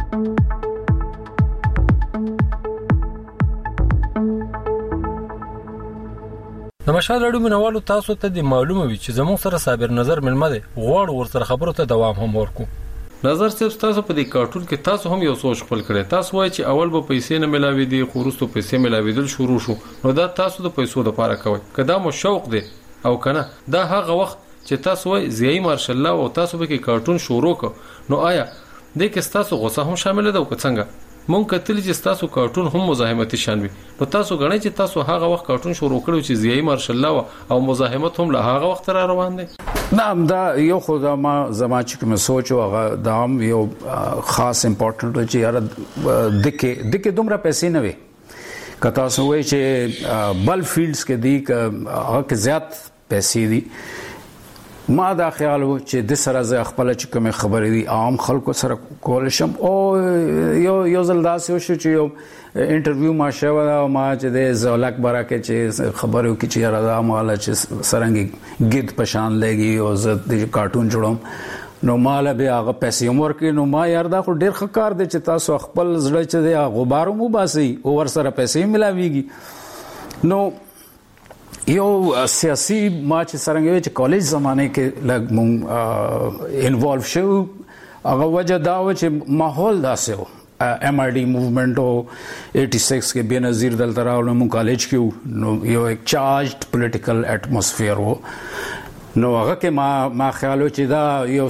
د مشال اړو منوالو تاسو ته د معلومه وي چې زموږ سره صابر نظر ملمه ده غواړو ورسره خبرو ته دوام هم ورکو. نظر صاحب تاسو په دې کارټون کې تاسو هم یو سوچ خپل کړی تاسو وایي چې اول به پیسې نه ملاوي دي خو وروسته پیسې ملاویدل شروع شو نو دا تاسو د پیسو لپاره کوي کدا مو شوق دی او کنه دا هغه وخت چې تاسو وایي زیای مارشل الله او تاسو به کې کارټون شروع کړ نو آیا دې کې تاسو غوسه هم شامل ده او څنګه مونږ کتل چې تاسو کارټون هم مزاحمتي شان وي نو تاسو غواړئ چې تاسو هغه وخت کارټون شروع کړو چې زیای مارشل الله او مزاحمت هم له هغه وخت را روان دي. نعم دا یو خدا ما زما چې کوم سوچ او هغه دا هم یو خاص امپورټنت چې یاره دکې دومره پیسې نه وي که تاسو وایي چې بل فیلډز کې دي هغه زیات پیسې دي ما دا خیال و چې د سره ز خپل چې کوم خبرې دي عام خلکو سره کول شم او یو ځل داسې وشو چې یو انټرویو ما شوه او ما چې د زولک برا کې چې خبرو کې چې را دا مال چې سرنګي گید پشان لګي او ز د کارټون جوړم نو مال به هغه پیسې عمر کې نو ما یار دا خو ډیر ښکار دي چې تاسو خپل زړه چې د غبارو مو باسي او ور سره پیسې ملاويږي نو یو سیاسي ما چې څنګه چې کالج زمانه کې لګ مون انوالو شو هغه وجه دا و چې ماحول داسې و MRD موومنت او 86 کې بنظیر دلته راول مون کالج کې نو یو ایک چارجډ پولیټیکل اټموسفیر و نو هغه کې ما خیال و چې دا یو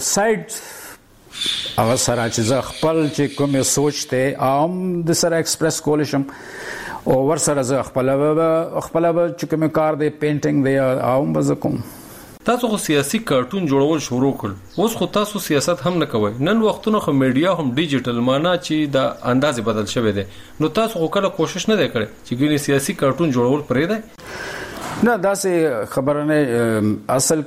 سایډ هغه سره چې خپل چې کوم سوچ ته عام د سره ایکسپریس کول شم او ور سره ز خپل چې کوم کار دی پینټینګ دی او مزکم. تاسو خو سیاسي کارټون جوړول شروع کړ اوس خو تاسو سیاست هم نه کوئ نن وختونه خو میډیا هم ډیجیټل معنا چې دا انداز بدل شوی دی نو تاسو خو کله کوشش نه دی کړی چې ګینه سیاسي کارټون جوړول پرې دی نه داسې خبره نه اصل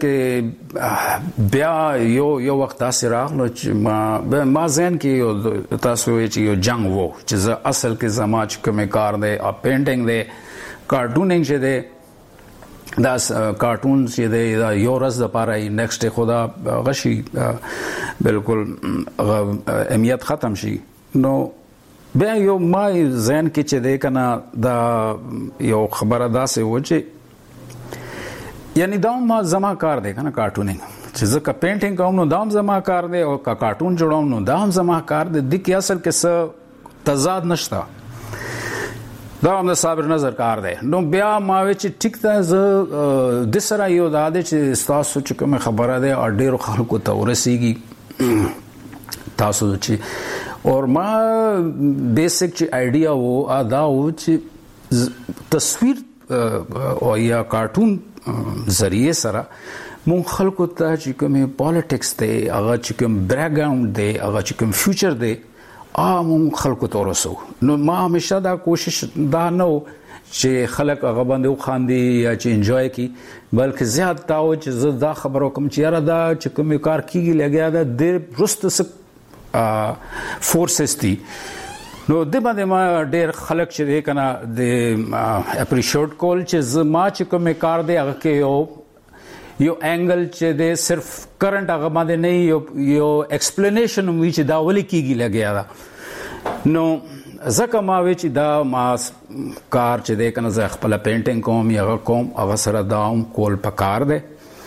کې بیا یو وخت داسې راغلو چې ما ذهن کې تاسو وایي چې یو جنگ وو چې زه اصل کې زما چې کوم کار دی او پینټینګ دی کارټونینګ چې دی دا کارټون چې دی دا یو ورځ د پاره نیکسټ خدا غشي بالکل اهمیت ختم شي نو بیا یو ما ذهن کې چې دی کنه دا یو خبره داسې و چې یعنی دا ما زما کار دی کنه کارټونینګ چې زه کا پینټینګ کوم نو دا زما کار دی او کا کارټون جوړوم نو دا زما کار دی د کې اصل کې څه تضاد نشته دا هم د صابر نظر کار دی نو بیا ما وی چې ټیک ده زه د سره یو دا دی چې تاسو چې کوم خبره ده او ډیرو خلکو ته ورسیږي تاسو چې اور ما بیسیک چې آیډیا وو ادا و چې تصویر او یا کارټون ذریعے سره مون خلکو ته چې کوم پالیټکس دی هغه چې کوم بیک ګراوند دی هغه چې کوم فیوچر دی مون خلکو ته ورسو نو ما همیشه دا کوشش دا نه چې خلک هغه باندې وخاندي یا چې انجوای کی بلکې زیات دا و چې زه دا خبرو کوم چې یاره دا چې کوم کار کیږي لګیا دا د رست فورسز دي نو د باندې ما ډېر خلک چې دی کنه د اپریشیټ کول چې زما چې کوم کار دی هغه کې یو انګل چې دی صرف کرنٹ هغه باندې نه یو ایکسپلینیشن وی چې دا ولې کیږي لګیا دا نو زکه ما وی چې دا ما کار چې دی کنه زه خپل پینټینګ کوم یا کوم هغه سره داوم کول پکار دی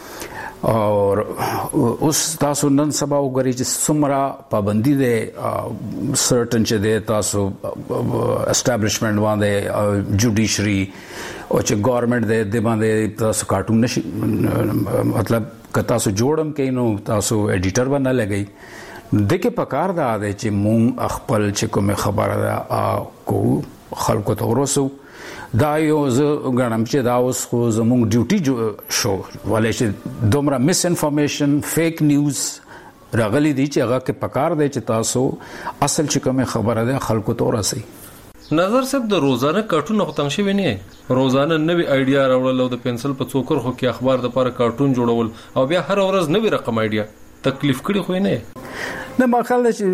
اور اوس تاسو نن سبا وګورئ چې څومره پابندي ده سرټن چې ده تاسو اسټابلیشمنت باندې جوډیشري او چې ګورنمنت ده د باندې تاسو کارټون نشي مطلب که تاسو جوړم کینو تاسو ایډیټر باندې لګی دغه پکار ده چې مون خپل چې کوم خبره ده کو خلکو ته ورسو دا یو غنم چې دا اوس خو زموږ ډیوټي شو ولې چې دومره مس انفارمیشن فیک نیوز راغلي دي چې هغه کې پکار دی چې تاسو اصل چې کوم خبره ده خلکو ته ورسي نظر صاحب د روزانه کارټون ختم شوی نه روزانه نوې آیډیا راوړل او د پنسل په څوکر خو کې اخبار د لپاره کارټون جوړول او بیا هر ورځ نوې رقم آیډیا تکلیف کړي خو نه نه ما خیال چې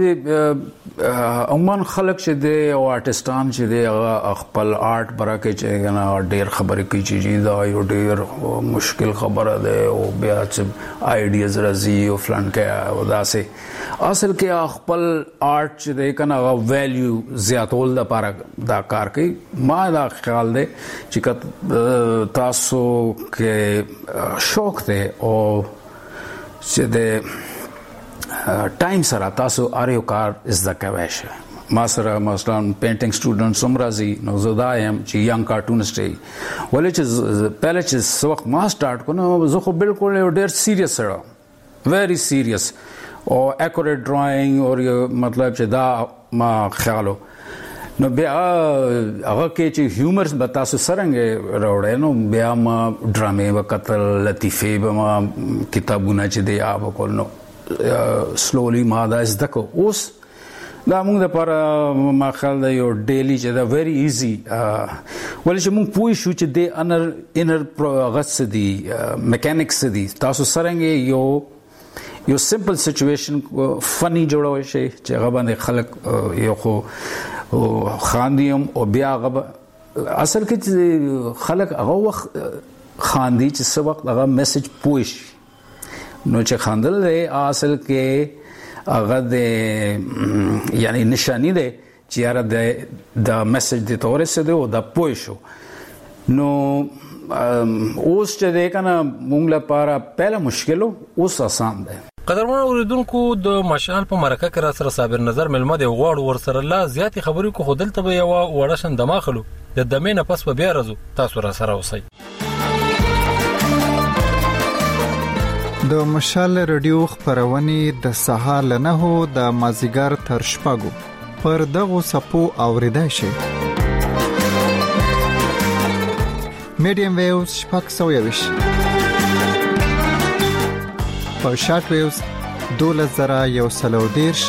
عموما خلک چې دی او آرټستان چې دی خپل آرټ برکه چې نه ډېر خبرې کوي چې دا یو ډېر مشکل خبره ده او بیا چې آیډیاز راځي او فلان کې او داسې اصل کې خپل آرټ چې دی کنه ویلیو زیاتول لپاره دا کار کوي ما دا خیال دی چې تاسو کې شوق دی او چې د ټایم سره تاسو اړیو کار زده کوئ ما سره مثلا پینټینګ سټوډنټس هم راځي نو زه دا یم چې ینګ کارټونسټ ولې چې پهله چې وخت ما سٹارټ کړم زه خو بالکل ډېر سیریس سره ویری سیریس او اکوریټ ډرایینګ او مطلب چې دا ما خیالو نو بیا هغه کې چې هیومرز به تاسو څرنګه راوړی نو بیا ما ډرامې وکتل لطیفې به ما کتابونه چې دی وکول نو سلولی ما دا زده کو اوس دا موږ لپاره ما خیال دی یو ډیلی چې دا ویری ایزی ولې چې موږ پوه شو چې د انر غص دي میکانکس دي تاسو څرنګه یو سمپل سچويشن فنی جوړوي شي چې هغه باندې خلک یو خو خاندیم او بیا هغه اصل کې خلک هغه وخت خاندي چې څه وخت هغه میسج پوښ نو چې خاندل دی اصل کې هغه د یعنی نشانی دی چې یاره د میسج د تورې څه دی او د پوښ شو نو اوس چې دی کنه مونږ لپاره پهله مشکل اوس آسان دی قدرمن اوریدونکو د مشال په مرکه کې را سره صابر نظر ملمه دی غواړو ور سره لا زیاتې خبرې کو خودل ته یو وړشن دماغلو د دمه نه پس په بیا راځو تاسو را سره اوسئ د مشال رادیو خبرونه د سهار نه هو د مازیګر تر شپږو پر دغه سپو اوریدای شي میډیم ویوز شپږ سویوش په شارټ ویوز 2130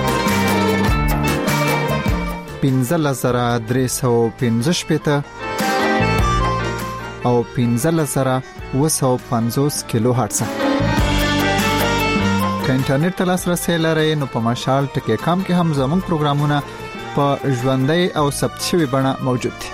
15315 او 15250 کیلو هرتز که انټرنیټ ته لاسرسي لرئ نو په مشال ټکی کام کې هم زموږ پروګرامونه په ژوندۍ او ثبت شوی بڼه موجود دي.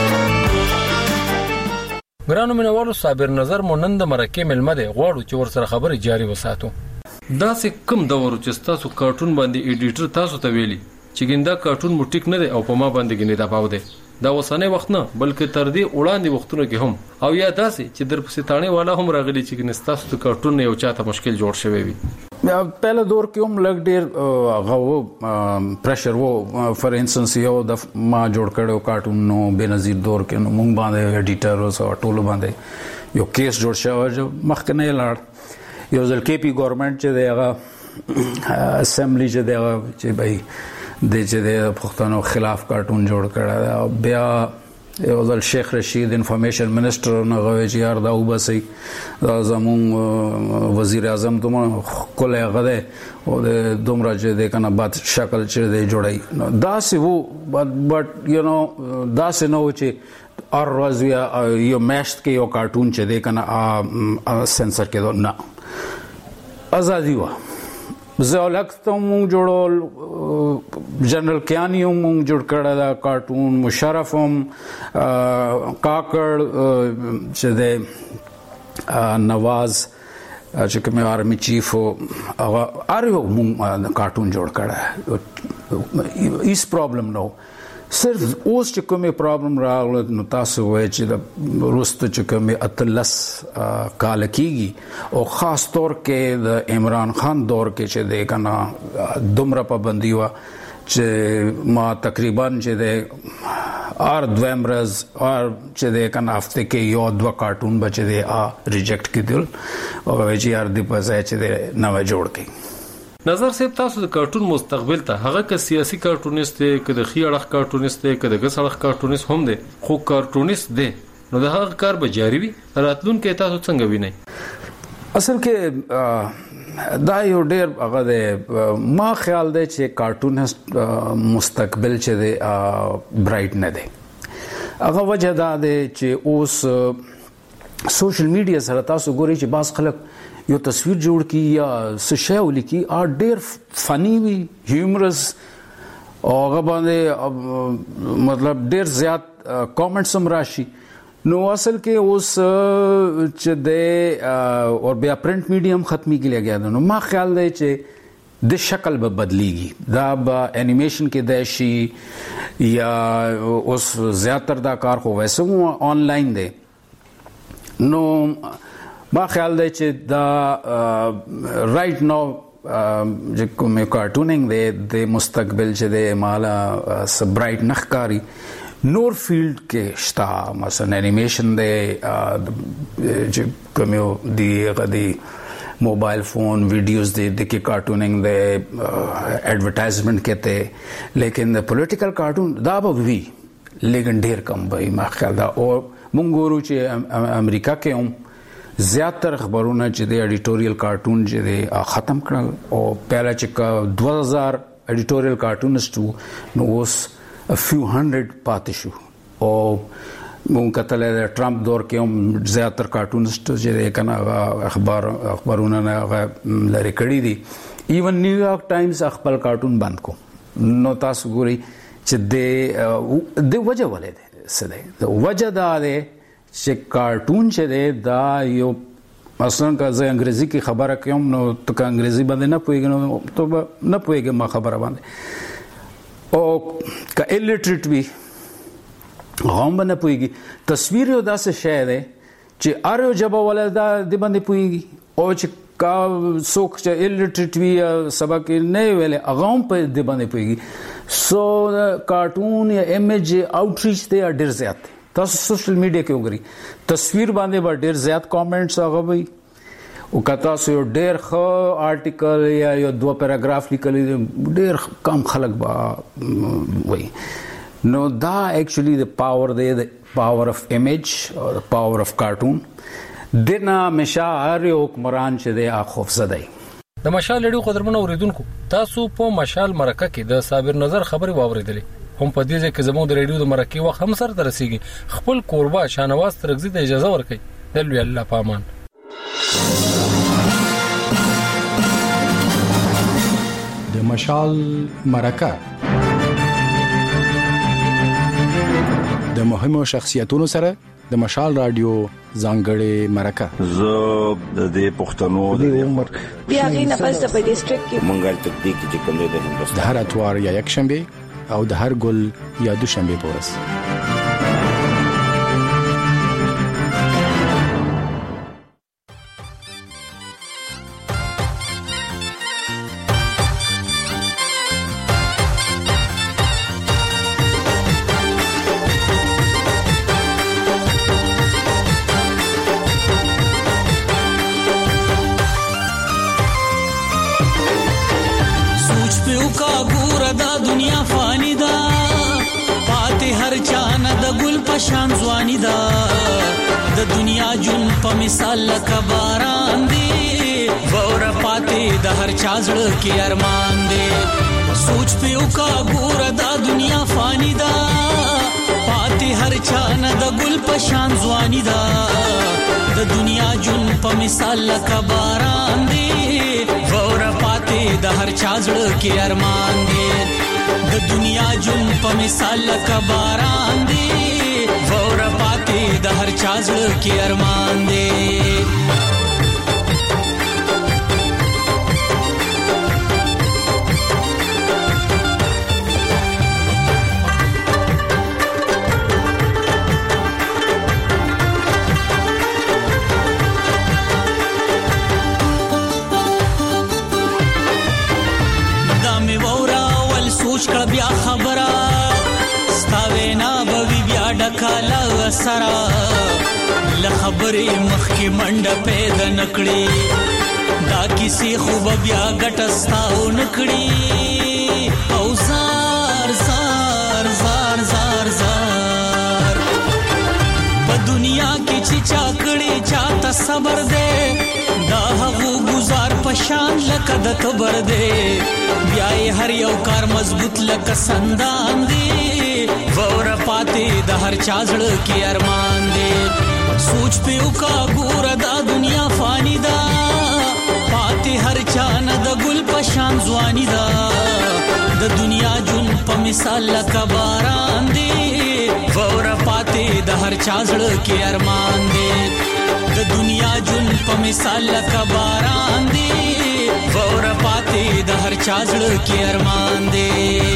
ګرانو مینوالو صابر نظر مونند مرکه ملمه دی غواړو چې ور سره خبرې جاری وساتو. دا سه کم دور چې تاسو کارټون باندې ایډیټر تاسو ته ویلي چې ګنده کارټون مو ټیک نه دی او په ما باندې ګنې دا پاو دی دا وسانه وخت نه بلکې تر دې وړاندې وختونو کې هم او یا داسې چې در پسې تانه والا هم راغلي چې ګنستاسو ته کارټون یو چاته مشکل جوړ شوی وي. پهله دور کې هم لګ ډیر غو پریشر وو فار انستنس یو د ما جوړ کړو کارټون نو بنظیر دور کې نو مونږ باندې ایډیټر او ټولو باندې یو کیس جوړ شو چې مخکنه لاړ یو ځل کې پی ګورنمنت چې دغه اسمبلی چې دغه چې بای د چې د پښتنو خلاف کارټون جوړ کړه بیا یو ځل شیخ رشید انفارمیشن منسٹر نه غوي چې یار دا وبسي زمون وزیر اعظم دومره کوله غده او د دومره چې د کنه باد شکل چې د جوړای دا سی وو بٹ یو نو دا سی نو چې اور ورځ یو میشت کې یو کارټون چې د کنه سنسر کې نه ازادي وا زولک ته مونږ جوړول جنرال کیانی مونږ جوړ کړل دا کارټون مشرف هم کاکړ چې د نواز چې کوم آرمي چیف هغه اړیو مونږ کارټون جوړ کړل هیڅ پرابلم نو صرف اوس چې کومه پرابلم راغله نو تاسو وایي چې د روسته چې کومه اتلس کال کېږي او خاص طور کې د عمران خان دور کې چې د کنا دومره پابندي و چې ما تقریبا چې د دویمرز چې د کنا هفته کې یو دوا کارټون بچ دي ریجیکټ کړل او چې دی په ځای چې نو جوړ کړي. نظر صاحب تاسو د کارټون مستقبل ته هغه که سیاسي کارټونیست دی که د خي اړخ کارټونیست دی که د ګس اړخ کارټونیست هم دی خو کارټونیست دی نو د هغه کار به جاری وي راتلونکي تاسو څنګه وینئ؟ اصل کې دا یو ډېر هغه دی ما خیال دی چې کارټونیست مستقبل چې دی برایټ نه دی. هغه وجه دا دی چې اوس سوشل میډیا سره تاسو ګورئ چې بعض خلک یو تصویر جوړ کی یا څه شی ولیکي ډېر فنی وي هیومرس او هغه باندې مطلب ډېر زیات کامنټس هم راشي نو اصل کې اوس چې د او بیا پرنٹ میډیم ختمي کې لګیا ده نو ما خیال دی چې د شکل به بدلیږي دا به انیمیشن کې دی شي یا اوس زیاتر دا کار خو ویسے آنلاین دی نو ما خیال دی چې دا رائټ نو چې کوم کارټونینګ دی د مستقبل چې دی مالا سبرایټ نخکاری نور فیلډ کې شتا مثلا انیمیشن دی چې کوم دی غدي موبایل فون ویډیوز دی د کې کارټونینګ دی ایڈورټایزمنٹ کہتے لیکن پولیټیکل کارټون دا به وی لیکن ډیر کم به ما خیال دا او مونږ ګورو چې امریکا کې هم زیاتر خبرونه چې د ایډیټوریل کارټون چې ختم کړل او پہلا چې 2000 ایډیټوریل کارټونست نو اوس a few hundred پاتې شو او مونږ کتل د ټرمپ دور کې هم زیاتر کارټونست چې کنه اخبارونه لري کړی دي ایون نیویارک ټایمز خپل کارټون بند کو نو تاسو ګورئ چې د وجه ولې ده سده د وجه دا ده چې کارټون چې دا یو مثلا که زه انګریزي کې خبره کوم نو ته انګریزي باندې نه پوهیږم نو ته نه پوهیږم ما خبره باندې او که الټریټ وي هم نه پوهیږي تصویر یو داسې شی دی چې ار یو جبه ولدا د باندې پوهیږي او چې کا څوک چې الټریټ وي سبق نه ویلې هغه هم په د باندې پوهیږي سو کارټون یا ایمیج آوټریچ دی ډیر زیات تاسو سوشل میډیا کې وګورئ تصویر باندې به ډیر زیات کامنټس هغه وي او کتا سو یو ډیر خو آرټیکل یا یو دو پیراګراف لیکل ډیر کم خلک با وي نو دا ایکچولی د پاور دی د پاور اف ایمیج او د پاور اف کارټون دنا مشاعر حکمران چې د خوف زده د مشال لړیو قدرمنو اوریدونکو تاسو په مشال مرکه کې د صابر نظر خبري واوریدلې هم په دې ځکه زموږ د ریډیو د مرکه وخت هم سره درسيږي خپل قربا شانواز ترغزي ته اجازه ورکړي دلوي الله پامان د مشال مرکه د مهمو شخصیتونو سره د مشال رادیو ځانګړې مرکه زه د دې پښتنو د عمر بیا غي نه پس په ډیسټریکټ کې منګل تکتیک چې کوم دی د هندوستان د هر اتوار یا یک شنبه او د هر ګل یا دوشنبه پورس شان ځواني دا د دنیا جون په مثال لکه باران دی ور پاتې د هر چا زړه کې ارمان دی سوچ په کا ګور دا دنیا فانی دا پاتې هر چا نه د ګل په شان ځواني دا د دنیا جون په مثال لکه باران دی ور پاتې د هر چا زړه کې ارمان دی د دنیا جون په مثال لکه باران دی وره پاتې د هر چا زړه کې ارمان دی بیا خبره ستاوینا بوی بیا ډکاله سرا له خبرې مخکې منډه پیدا نکړي دا کیسې خوب بیا ګټستاو نکړي او زار زار زار زار زار په دنیا کې چې چا کړي چاته صبر دے دا هغه گزار پشان لکه د کبر دے بیا هر یو کار مضبوط لکه سندان دی ور پاتې د هر چا زړه کې ارمان دی سوچ په وکا ګور دا دنیا فانی دا پاتې هر چا نه د ګل پشان ځواني دا د دنیا جون په مثال لکه باران دی ور پاتې د هر چا زړه کې ارمان دی د دنیا جون په مثال لکه باران دی ور پاتې د هر چا زړه کې ارمان دی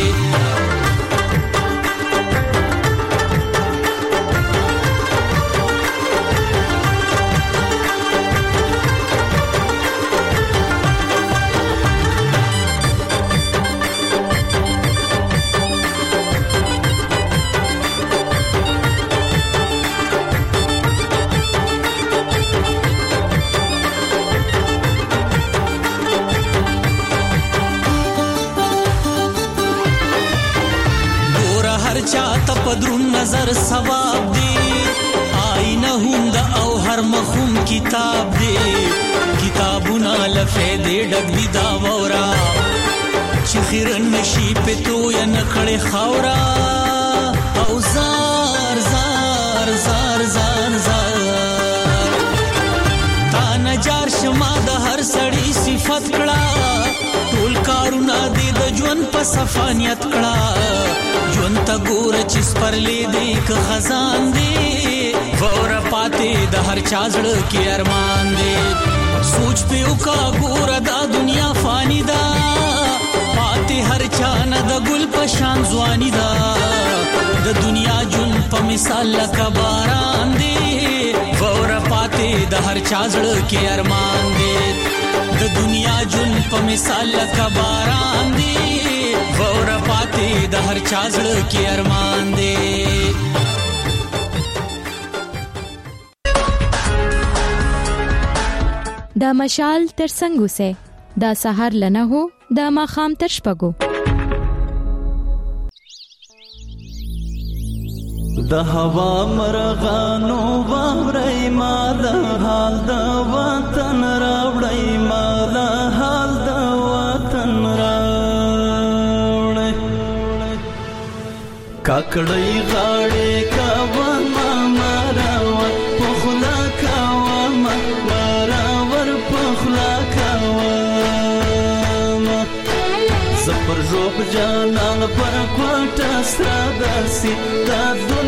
چاته پدرون نظر ثواب دی آینه هم د او هر مخوم کتاب دی کتابونه لفیدې ډک دی دا وورا چې خیرن نشي پتو یا نکړې خاورا او زار زار زار زار زار تا نجار شما د هر سړی صفت کړه ټول کارونه دې د ژوند په صفانیت کړه ژوند ته ګوره چې سپرلی دی که خزان دی وره پاتې د هر چا زړه کې ارمان دی سوچ په وکا ګوره دا دنیا فانی دا پاتې هر چا نه د ګل په شان ځواني دا د دنیا جون په مثال لکه باران دی وره پاتې د هر چا زړه کې ارمان دی د دنیا جون په مثال لکه باران دی ور پاتې د هر چا زړه کې ارمان دی دا مشال تر څنګه سه دا سحر لنه هو دا ماخام تر شپګو د هوا مرغانو ووري ما د حال د وطن راوړی ما د حال د وطن راوړی کاکړی غاړې کاوه ما مراور پخلا کاوه ما مراور پخلا کاوه زپر جوب جانان پر کوټه سترا درسي دا